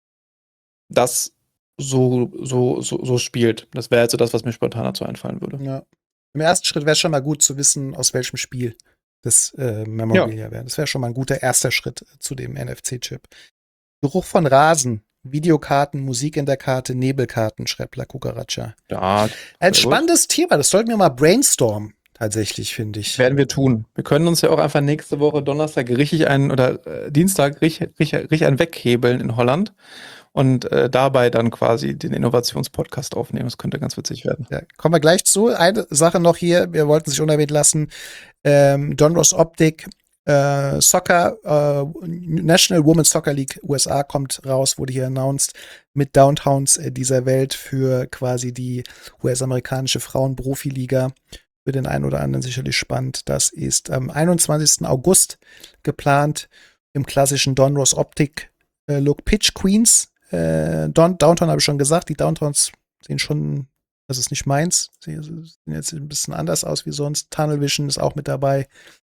das so, so, so, so spielt. Das wäre also das, was mir spontan dazu einfallen würde. Ja. Im ersten Schritt wäre es schon mal gut zu wissen, aus welchem Spiel das äh, Memorabilia wäre. Das wäre schon mal ein guter erster Schritt zu dem N F C-Chip. Geruch von Rasen, Videokarten, Musik in der Karte, Nebelkarten, schreibt La Cucaracha. Ja, Ein sehr gut. spannendes Thema, das sollten wir mal brainstormen, tatsächlich, finde ich. Werden wir tun. Wir können uns ja auch einfach nächste Woche Donnerstag richtig einen oder äh, Dienstag richtig, richtig, richtig einen weghebeln in Holland und äh, dabei dann quasi den Innovationspodcast aufnehmen. Das könnte ganz witzig werden. Ja, kommen wir gleich zu. Eine Sache noch hier, wir wollten sich unerwähnt lassen. Ähm, Donruss Optik, äh, Soccer, äh, National Women's Soccer League U S A kommt raus, wurde hier announced, mit Downtowns äh, dieser Welt für quasi die U S-amerikanische Frauen-Profiliga. Für den einen oder anderen sicherlich spannend. Das ist am einundzwanzigsten August geplant im klassischen Donruss Optik äh, Look Pitch Queens. Äh, Don, Downtown habe ich schon gesagt, die Downtowns sehen schon, das ist nicht meins, sie sehen jetzt ein bisschen anders aus wie sonst. Tunnel Vision ist auch mit dabei.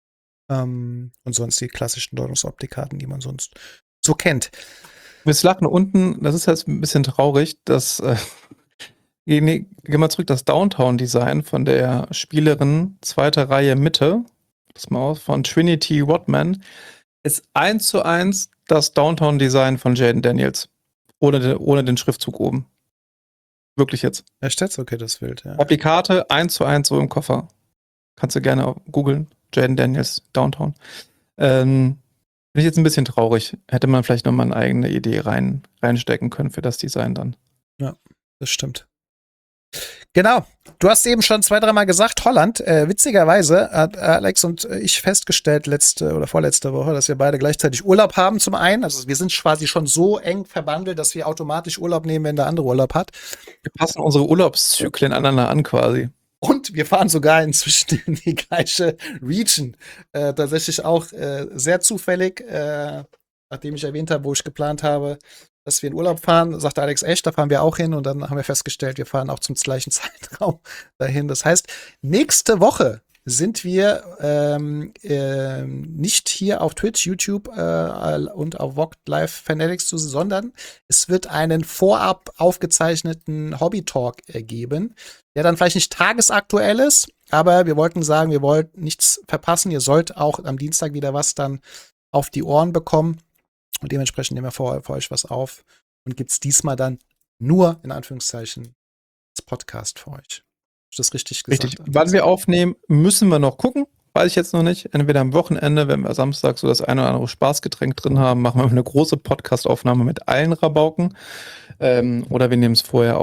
Ähm, und sonst die klassischen Donruss-Optik-Karten, die man sonst so kennt. Wir lachen unten, das ist jetzt ein bisschen traurig, dass äh, gehen nee, gehen wir zurück, das Downtown-Design von der Spielerin zweiter Reihe Mitte, das mal aus, von Trinity Rodman, ist eins zu eins das Downtown-Design von Jaden Daniels. Ohne, den- ohne den Schriftzug oben. Wirklich jetzt. Echt jetzt? Okay, das ist wild, ja. Hab die Karte eins zu eins so im Koffer. Kannst du gerne auch googeln. Jaden Daniels, Downtown. Ähm, Bin ich jetzt ein bisschen traurig. Hätte man vielleicht nochmal eine eigene Idee rein, reinstecken können für das Design dann. Das stimmt. Genau. Du hast eben schon zwei, dreimal gesagt, Holland. Äh, witzigerweise hat Alex und ich festgestellt letzte oder vorletzte Woche, dass wir beide gleichzeitig Urlaub haben zum einen. Also wir sind quasi schon so eng verbandelt, dass wir automatisch Urlaub nehmen, wenn der andere Urlaub hat. Wir passen unsere Urlaubszyklen aneinander an quasi. Und wir fahren sogar inzwischen in die gleiche Region. Äh, tatsächlich auch äh, sehr zufällig, äh, nachdem ich erwähnt habe, wo ich geplant habe, dass wir in Urlaub fahren, sagte Alex, echt, da fahren wir auch hin. Und dann haben wir festgestellt, wir fahren auch zum gleichen Zeitraum dahin. Das heißt, nächste Woche sind wir ähm, äh, nicht hier auf Twitch, YouTube äh, und auf Vogt Live Fanatics zu, sondern es wird einen vorab aufgezeichneten Hobby-Talk äh, geben, der dann vielleicht nicht tagesaktuell ist, aber wir wollten sagen, wir wollten nichts verpassen. Ihr sollt auch am Dienstag wieder was dann auf die Ohren bekommen. Und dementsprechend nehmen wir für, für euch was auf und gibt's diesmal dann nur, in Anführungszeichen, das Podcast für euch. Ist das richtig gesagt? Richtig. Wann wir aufnehmen, müssen wir noch gucken. Weiß ich jetzt noch nicht. Entweder am Wochenende, wenn wir Samstag so das eine oder andere Spaßgetränk drin haben, machen wir eine große Podcast-Aufnahme mit allen Rabauken. Ähm, oder wir nehmen es vorher auf.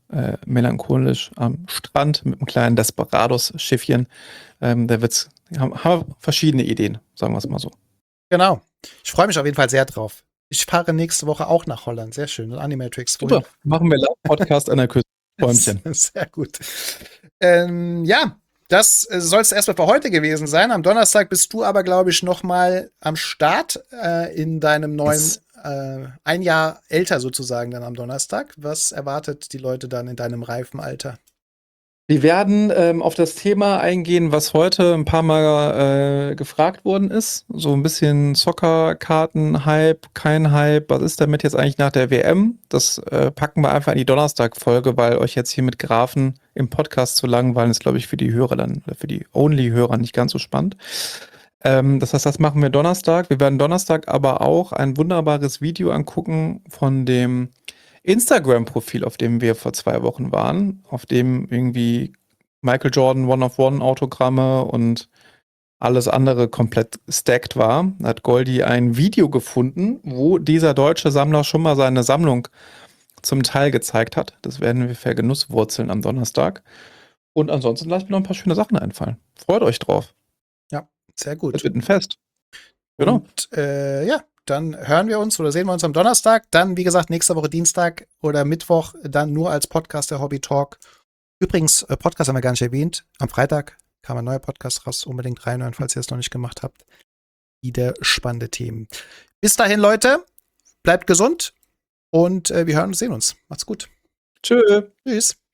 äh, melancholisch am Strand mit einem kleinen Desperados-Schiffchen. Ähm, da wird's, haben, haben wir verschiedene Ideen, sagen wir es mal so. Genau. Ich freue mich auf jeden Fall sehr drauf. Ich fahre nächste Woche auch nach Holland. Sehr schön. Animatrix. Super. Machen wir Live-Podcast an der Küste. Bäumchen. Sehr gut. Ähm, ja, das soll es erstmal für heute gewesen sein. Am Donnerstag bist du aber, glaube ich, noch mal am Start äh, in deinem neuen, Yes. äh, ein Jahr älter sozusagen dann am Donnerstag. Was erwartet die Leute dann in deinem reifen Alter? Wir werden ähm, auf das Thema eingehen, was heute ein paar Mal äh, gefragt worden ist. So ein bisschen Soccer-Karten-Hype, kein Hype. Was ist damit jetzt eigentlich nach der W M? Das äh, packen wir einfach in die Donnerstag-Folge, weil euch jetzt hier mit Graphen im Podcast zu langweilen ist, glaube ich, für die Hörer dann, oder für die Only-Hörer nicht ganz so spannend. Ähm, das heißt, das machen wir Donnerstag. Wir werden Donnerstag aber auch ein wunderbares Video angucken von dem Instagram-Profil, auf dem wir vor zwei Wochen waren, auf dem irgendwie Michael Jordan One-of-One-Autogramme und alles andere komplett stacked war. Da hat Goldi ein Video gefunden, wo dieser deutsche Sammler schon mal seine Sammlung zum Teil gezeigt hat. Das werden wir vergenusswurzeln am Donnerstag. Und ansonsten lasse ich mir noch ein paar schöne Sachen einfallen. Freut euch drauf. Ja, sehr gut. Das wird ein Fest. Genau. Und äh, ja, dann hören wir uns oder sehen wir uns am Donnerstag. Dann, wie gesagt, nächste Woche Dienstag oder Mittwoch dann nur als Podcast der Hobby Talk. Übrigens, äh, Podcast haben wir gar nicht erwähnt. Am Freitag kam ein neuer Podcast raus. Unbedingt reinhören, falls ihr es noch nicht gemacht habt. Wieder spannende Themen. Bis dahin, Leute. Bleibt gesund und äh, wir hören und sehen uns. Macht's gut. Tschö. Tschüss.